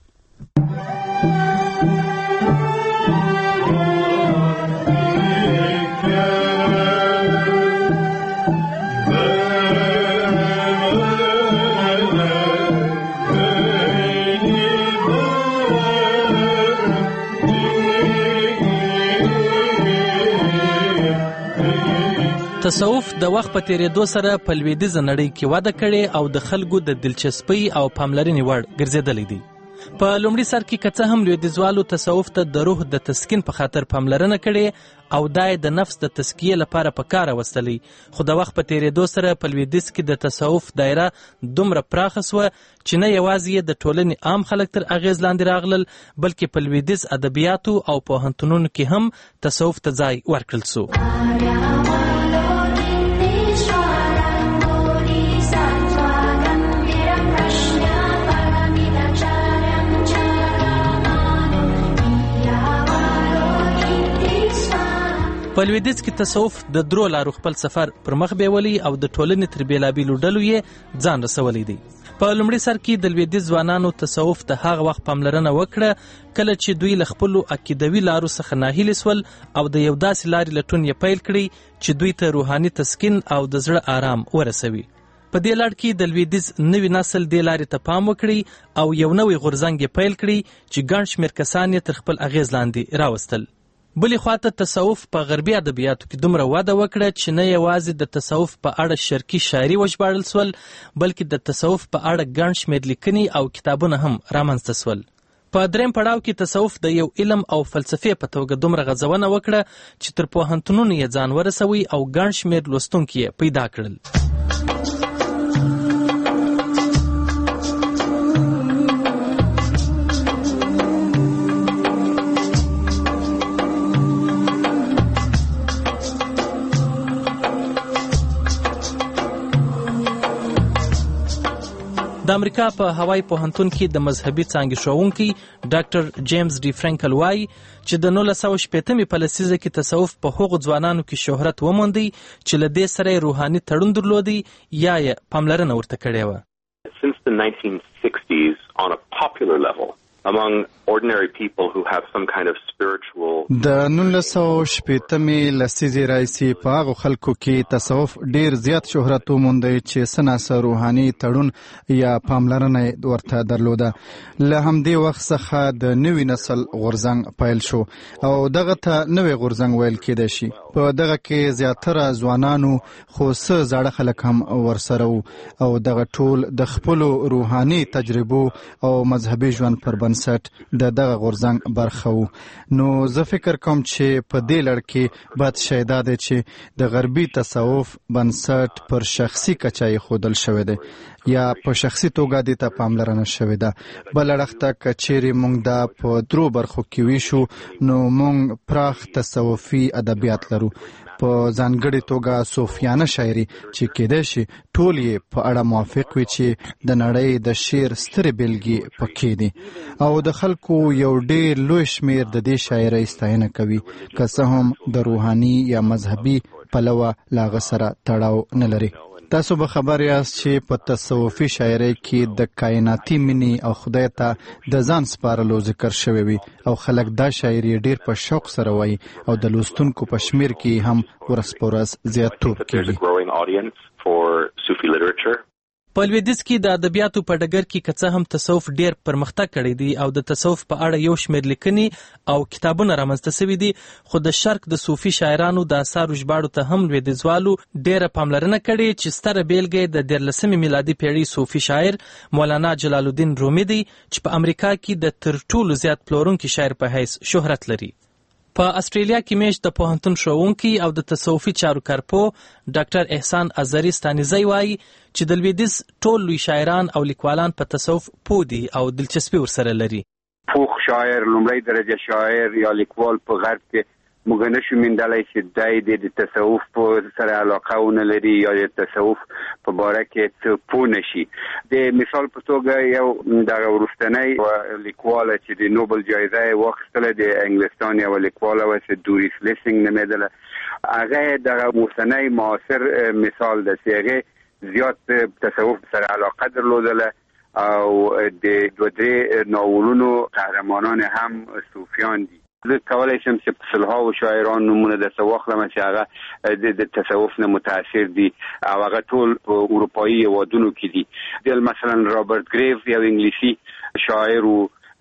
تصوف د وخت په تیریدو سره په لویدیځه نړۍ کې وده کړې او د خلکو د دلچسپۍ او پاملرنې وړ ګرځېدلی دی. په لومړي سر کې که څه هم لویدیځوالو تصوف ته د روح د تسکین په خاطر پاملرنه کړې او دا یې د نفس د تزکیې لپاره په کار راوستلی، خو د وخت په تیریدو سره په لویدیځ کې د تصوف دایره دومره پراخه سوه چې نه یوازې یې د ټولنې عام خلک تر اغیز لاندې راغلل، بلکې په لویدیځ ادبیاتو او پوهنتونونو کې هم تصوف ته ځای ورکړل سو. په لویدیځ کې تصوف د درو لارو خپل سفر پر مخ بیولی او د ټولنې تر بیلابیلو ډلو یې ځان رسولی دی. په لومړي سر کې د لویدیځ ځوانانو تصوف ته هغه وخت پاملرنه وکړه کله چې دوی له خپلو عقیدوي لارو څخه ناهیلي سول او د یو داسې لارې لټون یې پیل کړی چې دوی ته روحاني تسکین او د زړه آرام ورسوي. په دې لړ کې د لویدیځ نوي نسل دې لارې ته پام وکړي او یو نوی غورځنګ یې پیل کړي چې ګڼ شمېر کسان یې تر خپل اغیز لاندې راوستل. بلې خواته تصوف په غربي ادبیاتو کې دومره وده وکړه چې نه یوازې د تصوف په اړه شرقي شاعري وژباړل سول، بلکې د تصوف په اړه ګڼ شمېر لیکنې او کتابونه هم رامنځته سول. په دریم پړاو کې تصوف د یو علم او فلسفې په توګه دومره غځونه وکړه چې تر پوهنتونونو یې ځان ورسوي او ګڼ شمېر لوستونکي یې پیدا کړل. د امریکا په هوایي پوهنتون کې د مذهبي څانګې ښوونکی ډاکټر جیمز ډي فرانکل وایي چې د نولس سوه شپېتمې په لسیزه کې تصوف په هغو ځوانانو کې شهرت وموندی چې له دې سره یې روحاني تړون درلودی یا یې پاملرنه ورته کړې وه. Since the nineteen sixties on a popular level among ordinary people who have some kind of spiritual د نولس سوه شپېتمې لسیزې راهیسې په هغو خلکو کې تصوف ډیر زیات شهرت وموندی چې څه ناڅه روحاني تړون یا پاملرنه ورته درلوده. له همدې وخت څخه د نوي نسل غورځنګ پیل شو او دغه ته نوی غورځنګ ویل کېدای شي. په دغه کې زیاتره ځوانانو خو څه زاړه خلک هم ورسره وو او دغه ټول د خپلو روحاني تجربو او مذهبي ژوند پر بنسټ د دغه غورځنګ برخه وو. نو زه فکر کوم چې په دې لړ کې باید شایده دی چې د غربي تصوف بنسټ پر شخصي کچه ښودل شوی دی یا په شخصي توګه دې ته پاملرنه شوې ده. بل اړخ ته که چیرې موږ دا په درو برخو کې ویشو نو موږ پراخ تصوفي ادبیات لرو، په ځانګړې توګه صوفیانه شاعري چې کېدای شي ټول یې په اړه موافق وي چې د نړۍ د شعر سترې بېلګې پکې دي او د خلکو یو ډېر لوی شمېر د دې شاعرۍ ستاینه کوي، که څه هم د روحاني یا مذهبي پلوه له هغه سره تړاو نه لري. تاسو به خبر یاست چې په تصوفي شاعرۍ کې د کائناتي مینې او خدای ته د ځان سپارلو ذکر شوی وي او خلک دا شاعري ډېر په شوق سره وایي او د لوستونکو په شمېر کې هم ورځ په ورځ زیاتوب کوي. په لویدیځ کې د ادبیاتو په ډګر کې که څه هم تصوف ډېر پرمختګ کړی دی او د تصوف په اړه یو شمېر لیکنې او کتابونه رامنځته شوي دي، خو د شرق د صوفي شاعرانو د اثارو ژباړو ته هم لویدیځوالو ډېره پاملرنه کړې چې ستره بېلګه د دیارلسمې میلادي پېړۍ صوفي شاعر مولانا جلال الدین رومي دی چې په امریکا کې د تر ټولو زیات پلورونکي شاعر په حیث شهرت لري. په استرالیا کې میشت د پوهنتون ښوونکی او د تصوفي چارو کارپو ډاکټر احسان ازری ستانیزی وایي چې د لویدیځ ټول لوی شاعران او لیکوالان په تصوف پوه دي او دلچسپي ورسره لري. پوخ شاعر، لومړی درجه شاعر یا لیکوال په غرب کې موږ نشو موندلی چې دی د تصوف په سره علاقه ونه لري یا د تصوف په باره کې څه پوه نشي. د مثال په توګه یو دغه وروستنی لیکواله چې د نوبل جایزه یې واخیستله د انګلستان یوه لیکواله وه چې دوریس لیسینګ نومېدله، هغه دغه اوسنی معاصر مثال ده چې هغې زیات تصوف سره علاقه درلودله او د دوه درې ناولونو قهرمانان هم صوفیان دي. زه کولی شم چې په سلهاو شاعران نومونه درته واخلم چې هغه د تصوف نه متاثر دي او هغه ټول په اروپایي هېوادونو کې دي. د مثلا رابرټ ګریف یو انګلیسي شاعر و،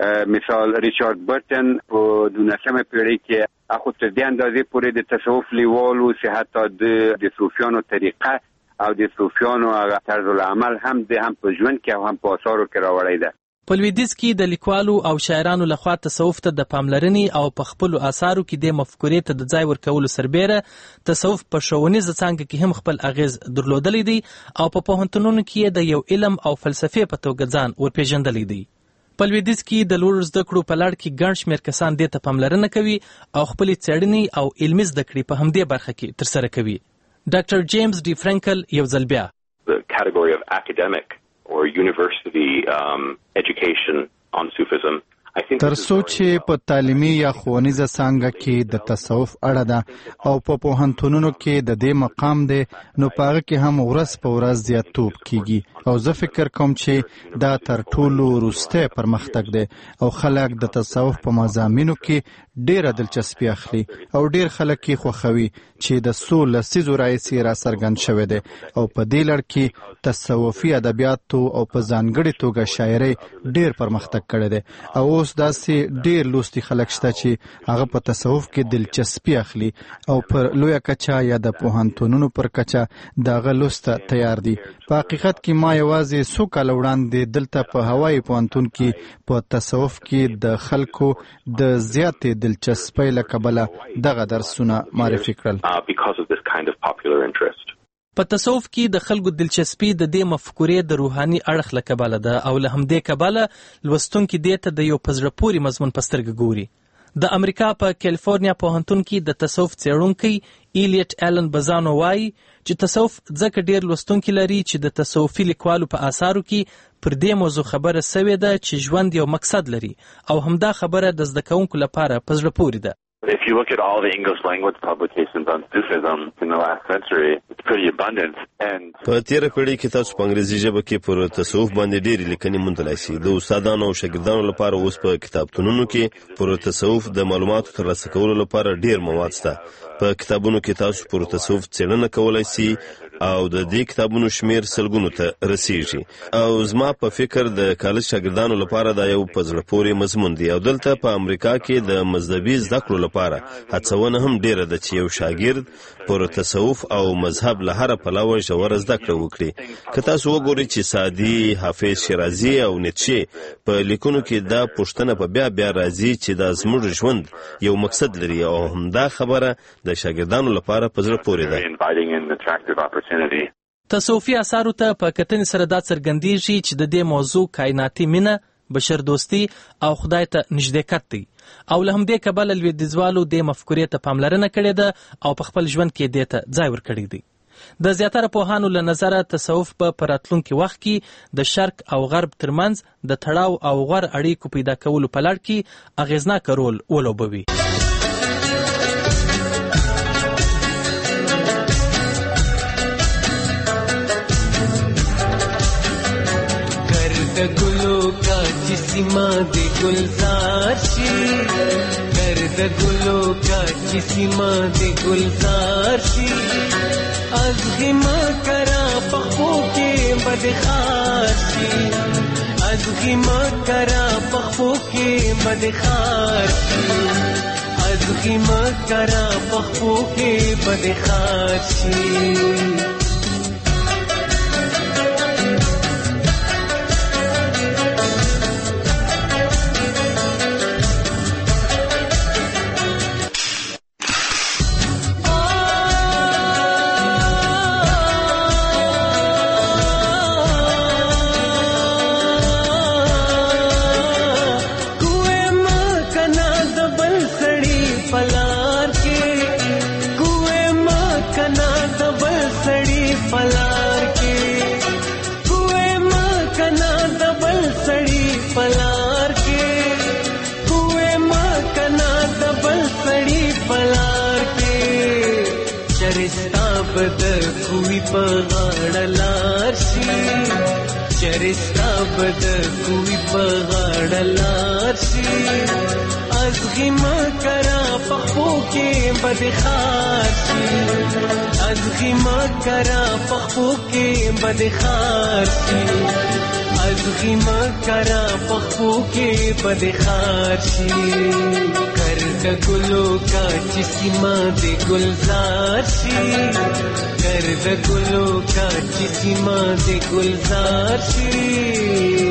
مثال ریچارډ برټن په دولسمه پېړۍ کې هغه تر دې اندازې پورې د تصوف لیوال و چې حتی د صوفیانو طریقه او د صوفیانو هغه طرز العمل هم د هم په ژوند کې او هم په اثارو کې راوړی ده. په لویدیځ کې د لیکوالو او شاعرانو لخوا تصوف ته د پاملرنې او په خپلو اثارو کې د مفکورې ته د ځای ورکولو سربیره تصوف په ښوونیزه څانګه کې هم خپل اغیز درلودلی دی او په پوهنتونونو کې د یو علم او فلسفې په توګه ځان ورپېژندلی دی. په لویدیځ کې د لوړو زده کړو په لړ کې ګڼ شمېر کسان دې ته پاملرنه کوي او خپلې څېړنې او علمي زده کړې په همدې برخه کې ترسره کوي. ډاکټر جیمز ډي فرانکل یو ځل بیا The category of academic or university um, education on Sufism. ترڅو چې په تعلیمي یا ښوونیزه څانګه کې د تصوف اړه ده او په پوهنتونونو کې د دې مقام دی نو په هغه کې هم ورځ په ورځ زیاتوب کیږي او زه فکر کوم چې دا تر ټولو وروستی پرمختګ دی او خلک د تصوف په مضامینو کې ډېره دلچسپي اخلي او ډېر خلک یې خوښوي چې د څو لسیزو راهیسې را څرګند شوی دی او په دې لړ کې تصوفي ادبیاتو او په ځانګړې توګه شاعرۍ ډېر پرمختګ کړی دی او اوس داسې ډېر لوستي خلک شته چې هغه په تصوف کې دلچسپي اخلي او پر لویه کچه یا د پوهنتونونو پر کچه د هغه لوست ته تیار دي. په حقیقت کې ما یوازې څو کاله وړاندې دلته په هوایي پوهنتون کې په تصوف کې د خلکو د زیاتې دلچسپۍ له کبله دغه درسونه معرفي کړل. په تصوف کې د خلکو دلچسپي د دې مفکورې د روحاني اړخ له کبله ده او له همدې کبله لوستونکي دې ته د یو په زړه پورې مضمون په سترګه ګوري. د امریکا په کیلیفورنیا پوهنتون کې د تصوف څېړونکی ایلیټ ایلن بزانو وایي چې تصوف ځکه ډېر لوستونکي لري چې د تصوفي لیکوالو په اثارو کې پر دې موضوع خبره سوې ده چې ژوند یو مقصد لري او همدا خبره د زده کوونکو لپاره په زړه پورې ده. If you look at all the English language publications on Sufism in the last century, it's pretty abundant. And په تیره پېړۍ کې تاسو په انګریزي ژبه کې پر تصوف باندې ډېرې لیکنې موندلی شي. د استادانو او شاګردانو لپاره اوس په کتابتونونو کې پر تصوف د معلوماتو ترلاسه کولو لپاره ډېر مواد شته. په کتابونو کې تاسو پر تصوف څېړنه کولی شئ او د دې کتابونو شمیر سلګونو ته رسیږي. او زما په فکر د کالج شاګردانو لپاره دا یو په زړه پورې مضمون دی او دلته په امریکا کې د مذهبي زده کړو لپاره هڅونه هم ډیره ده چې یو شاګرد پر تصوف او مذهب له هر پلوه ژور زده کړه وکړي. که تاسو وګورئ چې سعدي، حافظ شیرازي او نیتشه په لیکونو کې دا پوښتنه په بیا بیا راځي چې دا زموږ ژوند یو مقصد لري او همدا خبره د شاګردانو لپاره په زړه پورې ده. تصوفي اثارو ته په کتنې سره دا څرګندېږي چې د دې موضوع کائناتي مینه، بشر دوستي او خدای ته نږدېکت دی او له همدې کبله لوېدیځوالو دې مفکورې ته پاملرنه کړې ده او په خپل ژوند کې دې ته ځای ورکړی دی. د زیاتره پوهانو له نظره تصوف به په راتلونکي وخت کې د شرق او غرب ترمنځ د تړاو او غوره اړیکو پیدا کولو په لړ کې اغېزناک رول ولوبوي. گلو کا جسما دے گلزار شی، گرد گلو کا جسما دے گلزار شی، از غما کرا پخو کے بدخار شی، از غما کرا پخو کے بدخار شی، از غما کرا پخو کے بدخار شی. کوئی پغاڑلار شی، چرستا بد کوئی پغاڑلار شی، از غما کرا پخو کے بدخار شی، از غما کرا پخو کے بدخار شی، از غما کرا پخو کے بدخار شی. کرد گلو کا جسما دے گلزار شی، کرد گلو کا جسما دے گلزار شی.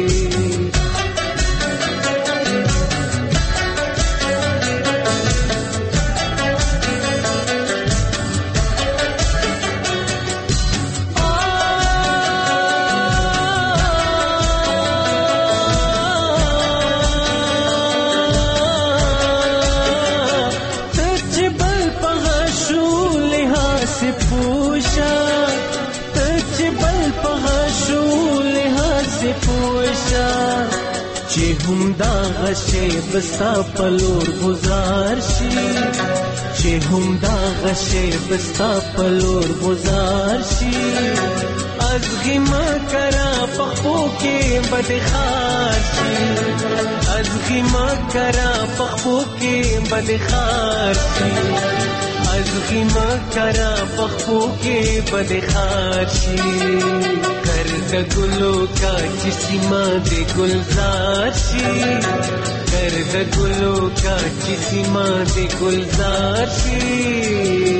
هم دا غشې بستا پلور گزار شي، چې هم دا غشې بستا پلور گزار شي، از غما کرا پخو کې بدخار شي، از غما کرا پخو کې بدخار شي، از غما کرا پخو کې بدخار شي. کرد گلو کا جسما دے گلزار شی، کرد گلو کا جسما دے گلزار شی.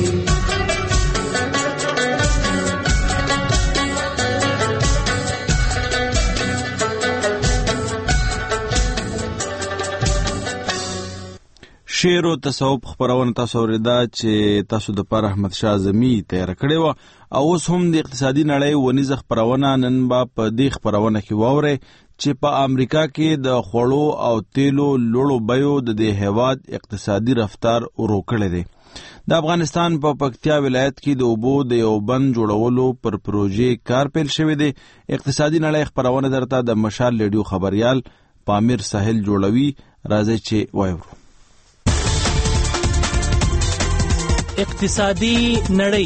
شعر او تصوف خبرونه تاسو اوریدا چې تاسو د پر احمد شاه اعظمي تیار کړی و او اوس هم د اقتصادي نړۍ ونیزه خبرونه نن با په دې خبرونه کې واوري چې په امریکا کې د خوړو او تیلو لوړو بیو د دې هیواد اقتصادي رفتار ورو کړی دی. د افغانستان په پکتیا ولایت کې د اوبو د یو بند جوړولو پر پروژې کار پیل شوی دی. اقتصادي نړۍ خبرونه درته د مشال ریډیو خبريال پامیر ساحل جوړوي، راځي چې وایو. اقتصادي نړۍ.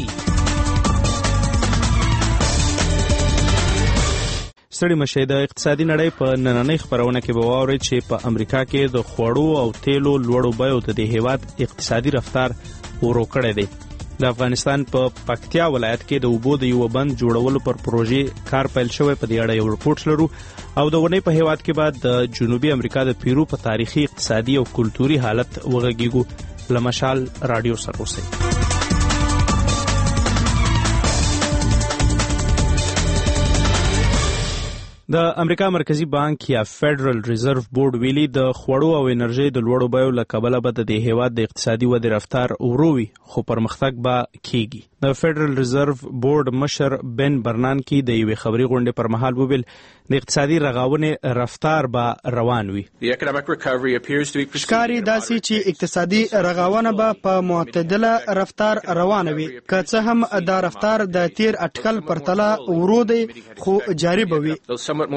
ستړي مشه د اقتصادي نړۍ په نننۍ خبرونه کې به واورئ چې په امریکا کې د خوړو او تیلو لوړو بیو ته د هیواد اقتصادي رفتار ورو کړی دی. د افغانستان په پکتیا ولایت کې د اوبو د یو بند جوړولو پر پروژې کار پیل شوی. په دې اړه یو رپورټ لرو. او د ونې په هیواد کې بعد د جنوبي امریکا د پیرو په تاریخي، اقتصادي او کلتوري حالت وغږیږو. لمشال رادیو سره اوسئ. د امریکا مرکزی بانک یا فدرل ریزرو بورډ ویلي د خوړو او انرژي د لوړو بیو له کبله به د هیواد د اقتصادي ودې رفتار وروي، خو پرمختګ به کیږي. د فدرل ریزرو بورډ مشر بن برنانکی د یوې خبري غونډې پر مهال وویل د اقتصادي رغاونې رفتار به روان وي. ښکاري داسې چې اقتصادي رغاونه به په معتدله رفتار روانه وي، که څه هم دا رفتار د تیر اټکل پرتله ورو دی خو جاري به وي.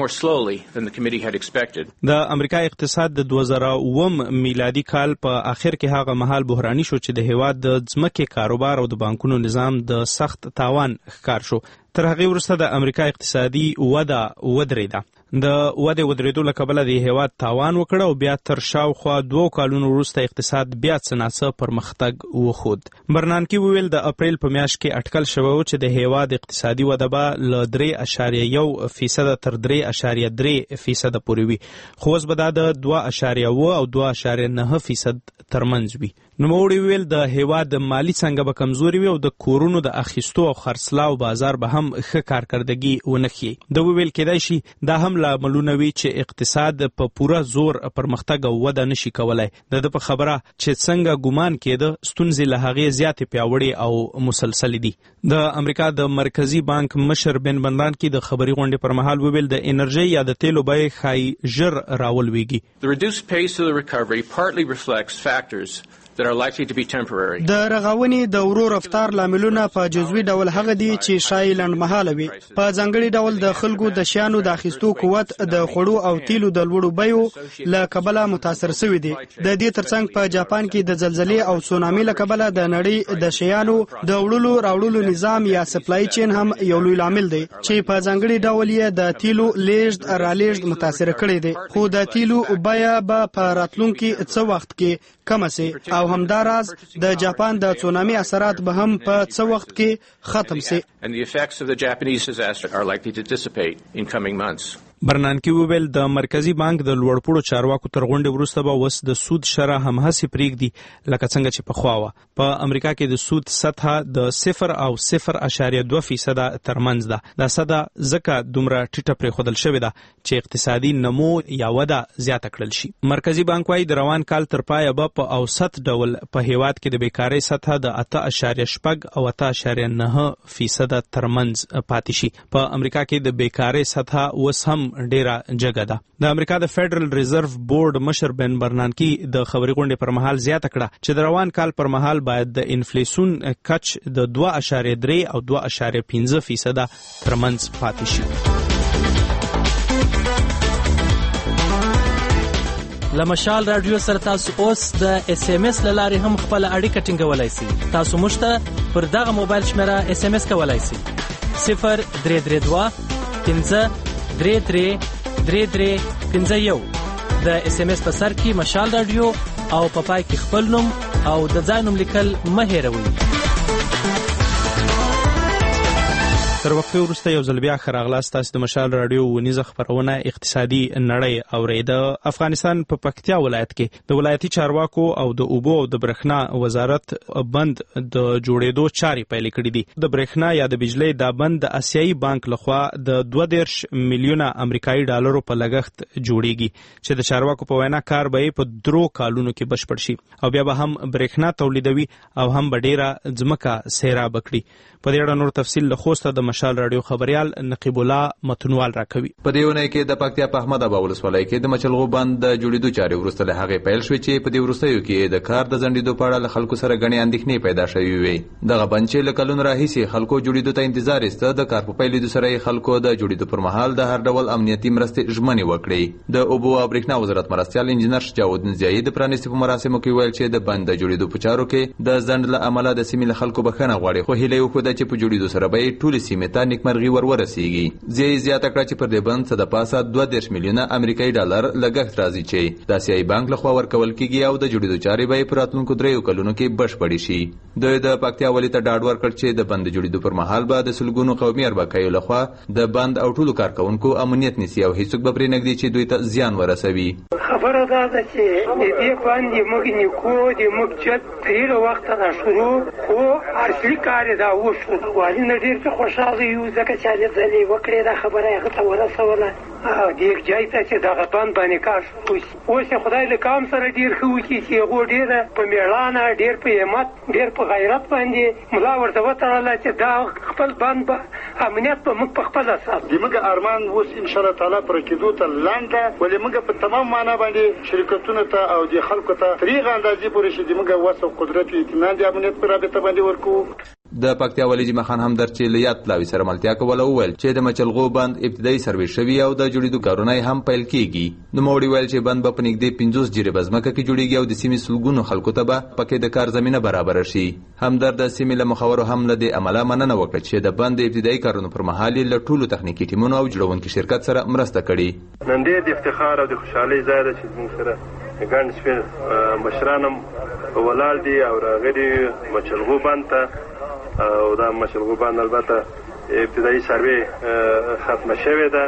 د امریکا اقتصاد د دوه زره اووم میلادي کال په اخر کې هغه مهال بحراني شو چې د هیواد د ځمکې کاروبار او د بانکونو نظام د سخت تاوان ښکار شو. تر هغې وروسته د امریکا اقتصادي وده ودرېده. د ودې ودرېدو له کبله د هیواد تاوان وکړ او بیا تر شاوخوا دوه کالونو وروسته اقتصاد بیا څه ناڅه پرمختګ وښود. برنانکي وویل د اپریل په میاشت کې اټکل شوی و چې د هیواد اقتصادي وده به له درې اشاریه یو فیصده تر درې اشاریه درې فیصده پورې وي، خو اوس به دا د دوه اشاریه اوه او دوه اشاریه نهه فیصد ترمنځ وي. نوموړي وویل د هیواد مالي څنګه به کمزوري وي او د کورونو د اخیستو او خرڅلاو بازار به هم ښه کارکردګي ونه ښیي. د وویل کېدای شي دا هم لاملونه وي چې اقتصاد په پوره زور پرمختګ او وده نشي کولای. د ده په خبره چې څنګه ګمان کېده ستونزې له هغې زیاتې پیاوړې او مسلسلې دي. د امریکا د مرکزی بانک مشر بن برنانکی د خبري غونډې پر مهال وویل د انرژي یا د تیلو بیې ښایي ژر راولویږي. The reduced pace of the recovery partly reflects factors that are likely to be temporary. د رغونې د ورو رفتار لاملونه په جزوي ډول هغه دي چې شایي لنډمهاله وي. په ځانګړي ډول د خلکو د شیانو د اخیستو قوت د خوړو او تیلو د لوړو بیو له کبله متاثر شوی دی. د دې ترڅنګ په جاپان کې د زلزلې او سونامي له کبله د نړۍ د شیانو د وړلو راوړلو نظام یا سپلای چین هم یو لوی لامل دی چې په ځانګړي ډول یې د تیلو لیږد رالېږد متاثر کړی دی. خو د تیلو بیه به په راتلونکي څه وخت کې کم سي او همداراز د جاپان د سونامي اثرات به هم په څه وخت کې ختم سي. And the effects of the Japanese disaster are likely to dissipate in coming months. برنانکی وویل د مرکزی بانک د لوړپوړو چارواکو تر غونډې وروسته به اوس د سود شرح هم هسې پرېږدي لکه څنګه چې پخوا وه. په امریکا کې د سود سطحه د صفر او صفر اشاریه دوه فیصده ترمنځ ده. دا سطحه ځکه دومره ټیټه پرېښودل شوې ده چې اقتصادي نمو یا وده زیاته کړل شي. مرکزی بانک وایي د روان کال تر پایه به په اوسط ډول په هیواد کې د بیکارۍ سطحه د اته اشاریه شپږ او اته اشاریه نهه فیصده ترمنځ پاتې شي. په امریکا کې د بیکارۍ سطحه اوس هم ډیره جګه ده. د امریکا د فدرل ریزرو بورډ مشر بن برنانکی د خبري غونډې پر مهال زیاته کړه چې د روان کال پر مهال باید د انفلیسیون کچ د دوه اشاریه درې او دوه اشاریه پنځه فیصده ترمنځ پاتې شي. لمشال رادیو سره تاسو اوس د اس ام اس لارې هم خپل اړیکه ټینګولای شئ. تاسو موږ ته پر دغه موبایل شمیره اس ام اس کولای شئ. صفر درې درې دوه پنځه درې درې درې درې پنځه یو. د اس ام اس په سر کې مشال رادیو او په پای کې خپل نوم او د ځای نوم لیکل مه هېروئ. تر وقفه وروسته یو ځل بیا ښه راغلاست. تاسو د مشال رادیو ونیزه خپرونه اقتصادي نړۍ اورئ. د افغانستان په پکتیا ولایت کې د ولایتي چارواکو او د اوبو او د برېښنا وزارت بند د جوړېدو چارې پیل کړي دي. د برېښنا یا د بجلۍ دا بند د اسیایي بانک لخوا د دوه دېرش میلیونه امریکایي ډالرو په لګښت جوړیږي چې د چارواکو په وینا کار به په درو کالونو کې بشپړ شي او بیا به هم برېښنا تولیدوي او هم به ډېره ځمکه سیراب کړي. په دې اړه نور تفصیل له خوسته د مشال رادیو خبريال نقیب الله متنوال راکوي. په دې ونې کې د پکتیا په احمد ابا ولسوالۍ کې د مچلغو بند د جوړېدو چارې وروسته له هغې پیل شوې چې په دې وروستیو کې د کار د ځنډېدو په اړه له خلکو سره ګڼې اندېښنې پیدا شوې وې. دغه بند چې له کلونو راهیسې خلکو جوړېدو ته انتظار ایسته، د کار په پیلېدو سره یې خلکو د جوړېدو پر مهال د هر ډول امنیتي مرستې ژمنې وکړې. د اوبو او برېښنا وزارت مرستیال انجینر شجاع الدین ضیایي د پرانیستي په مراسمو کې ویل چې د بند د جوړېدو په چارو کې د ځنډ له امله د سیمې له خلکو بښنه غواړي، خو هیله یې وښوده چې په جوړېدو سره به یې ټولې سیمې سیمې ته نیکمرغي ور ورسیږي. زیات زیاته کړه چې پر دې بند څه د پاسه دوه دېرش میلیونه امریکایي ډالر لګښت راځي چې د آسیایي بانک لخوا ورکول کیږي او د جوړېدو چارې به په راتلونکو دریو کلونو کې بشپړې شي. دوی د پکتیا والي ته ډاډ ورکړ چې د بند جوړېدو پر مهال به د سلګونو قومي اربکیو لخوا د بند او ټولو کارکونکو امنیت نیسي او هیڅوک به پرې نږدې چې دوی ته زیان ورسوي. خبره دا ده چې د دې بند موږ نیکو د موږ جد ډېر وخت نه شروع خو اصلي کار دا وشو. والي نه ډېر څه خوشحاله یو ځکه چې هغې ځلې وکړې دا خبره یې هغه ته ورسوله او دې ځای ته چې دغه بند باندې کار شروع شي. اوس یې خدای له کام سره ډېر ښه وکړي چې هغو ډېره په مېړانه ډېر په همت ډېر په غیرت باندې ملا ورته وتړله چې دا خپل بند به امنیت به موږ په خپله ساتو. زموږ ارمان اوس انشاءالله تعالی پوره کېدو ته لاند ده ولې موږ په تمام معنا باندې شرکتونو ته او د خلکو ته تر هغه اندازې پورې چې زموږ وس او قدرت او اطمینان د امنیت په رابطه باندې ورکوو. د پکتیا والي جمعه خان همدرد چې له یاد پلاوي سره ملتیا کوله وویل چې د مچلغو بند ابتدایي سروې شوي او د جوړېدو کارونه هم پیل کیږي. نوموړي ویل چې بند به په نږدې پنځوس جریبه ځمکه کې جوړیږي او د سیمې سلګونو خلکو ته به پکې د کار زمینه برابره شي. همدرد د سیمې له مخورو هم له دې امله مننه وکړه چې د بند ابتدایي کارونو پر مهال له ټولو تخنیکي ټیمونو او جوړونکي شرکت سره مرسته کړې. نن دې د افتخار او د خوشحالۍ ځای ده چې موږ سره ګڼ شمېر مشران هم ولاړ دي او راغلي مچلغو بند ته او دا مشلغو بند البته ابتدایي سروې ختمه شوې ده.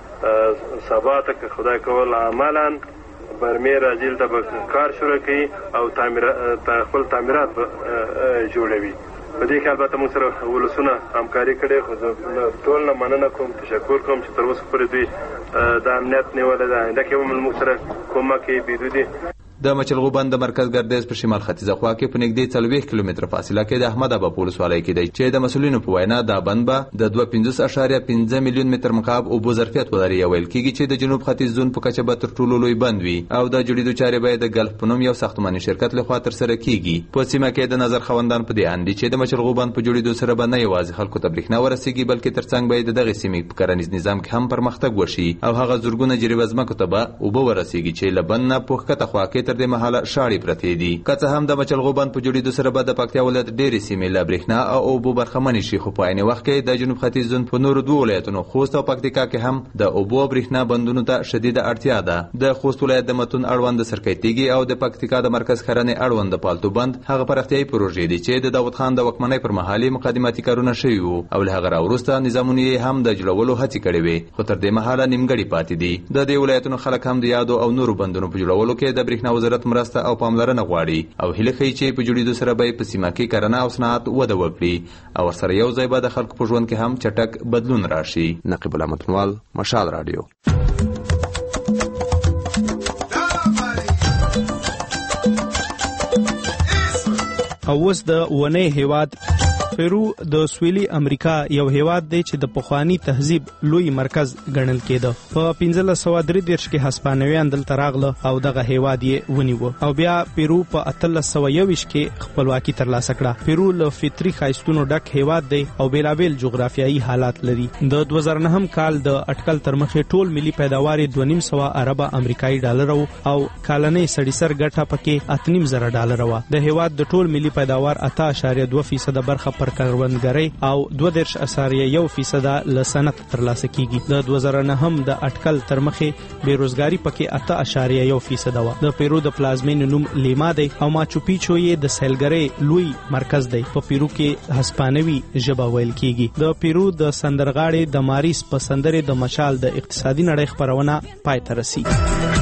سبا ته که خدای کول عملا برمې راځي ته به کار شروع کوي او خپل تعمیرات به جوړوي. په دې کې البته موږ سره ولسونه همکاري کړې خو زه ټول نه مننه کوم تشکر کوم چې تر اوسه پورې دوی د امنیت نیولې ده. آینده کې هم موږ سره کومک کوي بیدودي. د مچلغو بند د مرکز ګردیز په شمال ختیځه خوا کې په نږدې څلوېښت کیلومتره فاصله کې د احمد ابا په ولسوالۍ کې دی چې د مسؤلینو په وینا دا بند به د دوه پنځوس اعشاریه پنځه میلیون متر مکعب اوبو ظرفیت ولري. ویل کېږي چې د جنوب ختیځ زون په کچه به تر ټولو لوی بند وي او د جوړېدو چارې به د ګلف په نوم یو ساختماني شرکت لخوا ترسره کیږي. په سیمه کې د نظر خوندان په دې اند دي چې د مچلغو بند په جوړېدو سره به نه یوازې خلکو ته برېښنا ورسیږي بلکې ترڅنګ به د دغې سیمې په کرنیز نظام کې هم پرمختګ وشي او هغه زرګونه جریبه ځمکو ته به اوبه ورسیږي چې له بند نه په ښکته خوا کې تر دې مهاله شاړې پرتې دي. که څه هم د مچلغو بند په جوړېدو سره به د پکتیا ولایت ډېرې سیمې له برېښنا او اوبو برخمنې شي خو په عین وخت کې د جنوب ختیځ زون په نورو دوو ولایتونو خوست او پکتیکا کې هم د اوبو او برېښنا بندونو ته شدیده اړتیا ده. د خوست ولایت د متون اړوند د سرکۍ تیږې او د پکتیکا د مرکز خرنې اړوند د پالتو بند هغه پراختیایي پروژې دي چې د داود خان د واکمنۍ پر مهال مقدماتي کارونه شوي وو او له هغه راوروسته نظامونه یې هم د جوړولو هڅې کړې وې خو تر دې مهاله نیمګړې پاتې دي. د دې ولایتونو خلک هم د یادو او نورو بندونو په جوړولو کې د برېښنا وزارت مرسته او پاملرنه غواړي او هیله کوي چې په جوړېدو سره به په سیمه کې کرنه او صنعت وده وکړي او ورسره یو ځای به د خلکو په ژوند کې هم چټک بدلون راشي. نقیب الله متنوال، مشال رادیو. او اوس د ونې هیواد پیرو د سویلي امریکا یو هیواد دی چې د پخوانی تهذیب لوی مرکز ګڼل کېده. په پنځه سوه درې دېرش کې هسپانویان دلته راغله او دغه هیواد یې ونیوه او بیا پیرو په اتلس سوه یوویشت کې خپلواکي ترلاسه کړه. پیرو له فطري ښایستونو ډک هیواد دی او بیلابیل جغرافیایي حالات لري. د دوه زره نهم کال د اټکل تر مخې ټول ملي پیداوار یې دوه نیم سوه اربه امریکایي ډالر او کالنۍ سړي سر ګټه پکې اته نیم زره ډالر وه. د هیواد د ټول ملي پیداوار اته اعشاریه دوه فیصده برخه پر کروندګرۍ او دوه دېرش اعشاریه یو فیصده له صنعت ترلاسه کیږي. د دوه زره نهم د اټکل تر مخې بیروزګاري پکې اته اعشاریه یو فیصده وه. د پیرو د پلازمینې نوم لیما دی او ماچو پیچو یې د سیلګرۍ لوی مرکز دی. په پیرو کې هسپانوي ژبه ویل کیږي. د پیرو د سندرغاړي د ماریس په سندرې د مشال د اقتصادي نړۍ خپرونه پای ته رسیږي.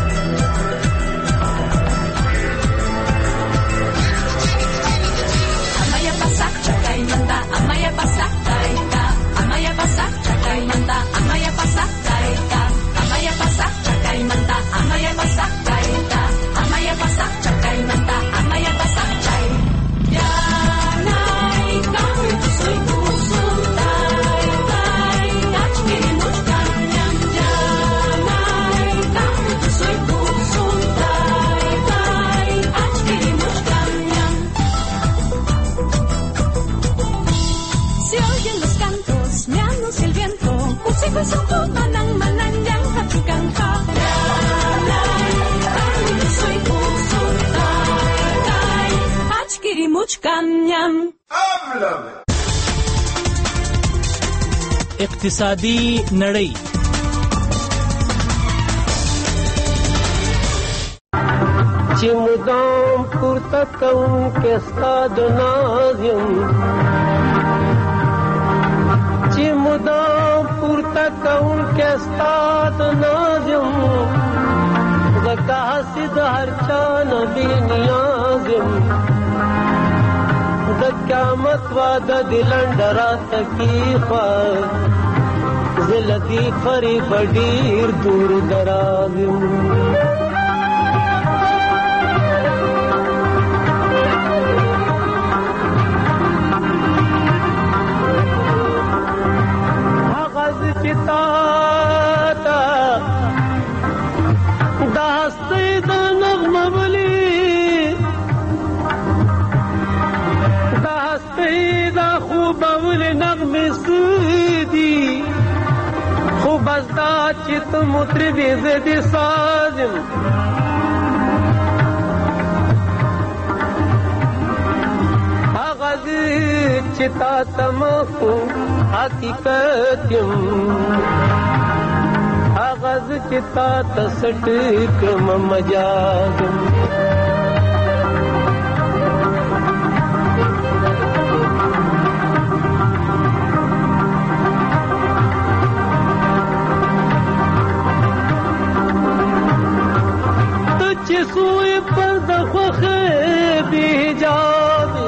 اقتصادي نړۍ. چې مدام پورته کوونکی ستا د ناز یم، چې مدام پورته کوونکی ستا د ناز یم، ځکه هسې د هر چا نه بې نیاز یم. د قیامت واده د لنډه راته کېښوه، زه له دې فریبه ډېر دور دراز یم. هغه زه چې تا ته د هستۍ د نغمه ولي، د هستۍ د خوبولې نغمې څه دي، خو بس دا چې ته مطربې زه دې ساز یم. هغه زه چې تا ته مفهوم حقیقت یم، هغه زه چې تا ته سټ کړم مجاز یم. ته چې سوی پر د خوښۍ بې حجابې،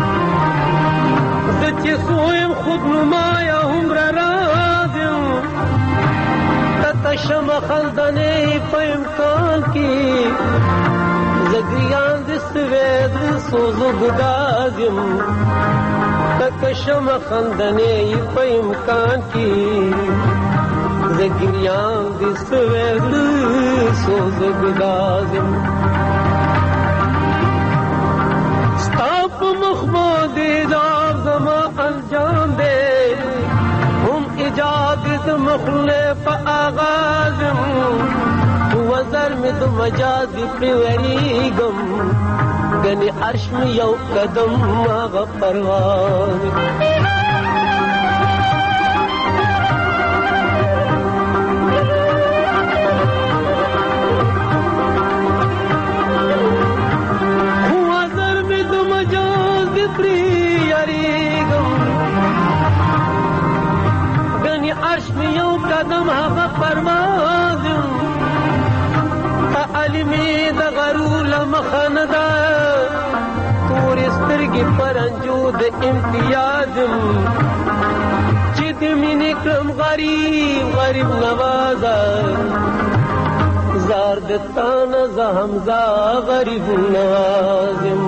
زه چې سویم خود نمایه هومره راز یم. ته تشمه خندنې په امکان کې، زه ګریان د سوید د سوزو ګداز یم. ته تشمه خندنې په امکان کې، زه ګریان د سوید د سوزو ګداز یم. ستا په مخ باندې جاب زما انجام دی، هم ایجاد د مخلې په آغاز یم. وزر مې د مجازي پرې وریږم، ګنې عرش مې یو قدم هغه پرواز. عرش می یو قدم هغه پرواز یم. تعلیمي د غرور مخه نه ده، تورې سترګې پرنجو د امتیاز یم. چې د مینې کړم غریب غریب نوازه، زار د تا نه زه همزه غریب نواز یم.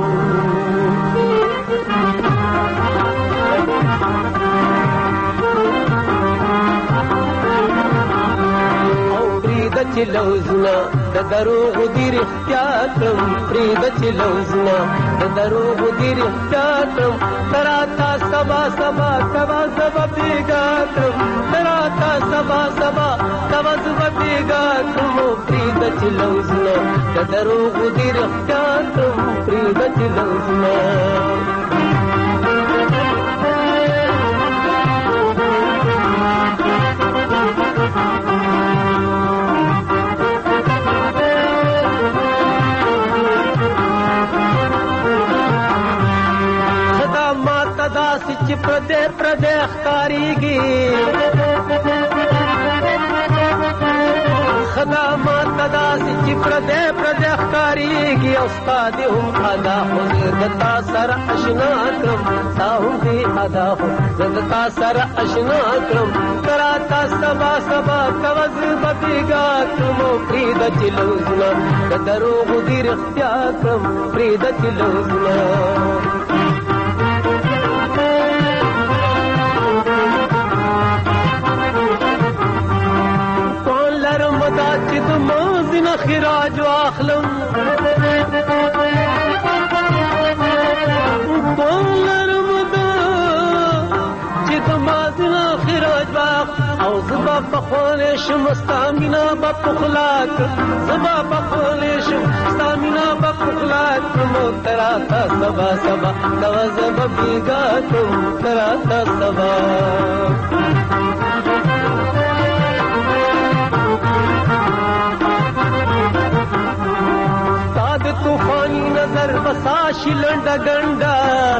چې لوزنا د دروغ دی رښتیا کړم، پرېږده چې لوزنا د دروغ دی رښتیا کړم. ته راته سبا سبا سبا سبا بېګا کړم، ته راته سبا سبا سبا سبا بېګا کړم. پرېږده چې لوزنا د دروغ دی رښتیا کړم، پرېږده چې لوزنا. چې پردې پردې ښکارېږي، خدامات ته داسې چې پردې پردې ښکارېږي. او ستا دې هم ادا خو زه د تا سره اشنا کړم، ستا هم دې ادا خو زه د تا سره اشنا کړم. ته راته سبا سبا کوه زه به بېګا کړم. او پرېږده چې لوزونه د دروغو دې رښتیا کړم، پرېږده چې لوزونه. چې د مازی نه خراج واخلم، پون لرم دا چې د مازی نه خراج واخلم. او زه به پخولی شم ستا مینه به پخلا کړم، زه به پخولی شم ستا مینه به پخلا کړم. او ته راته سبا سبا کوه زه به بېګا کړم، ته راته سبا شلنډه ګنډه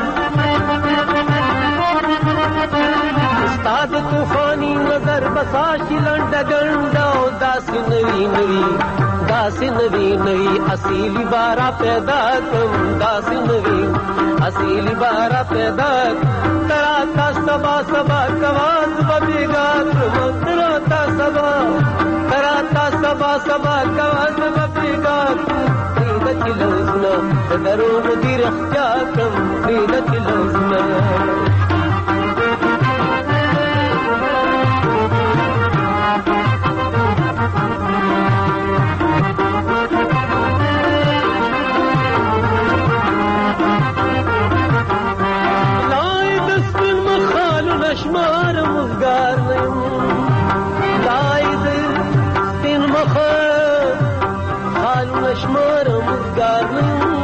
استاد طوفانی نظر بسا شلنډه ګنډه او داسې نوی نوی داسې نوی نوی اصیلی بارا پیدا کم داسې نوی اصیلی بارا پیدا تراتا سبا سبا کواز ببیگا کرم تراتا سبا تراتا سبا سبا کواز ببیگا پریده چی لوزنا درون دیر اختیا کم پریده چی لوزنا شمار مزگار نیم داید سپین مخ خالو نشمار مزگار نیم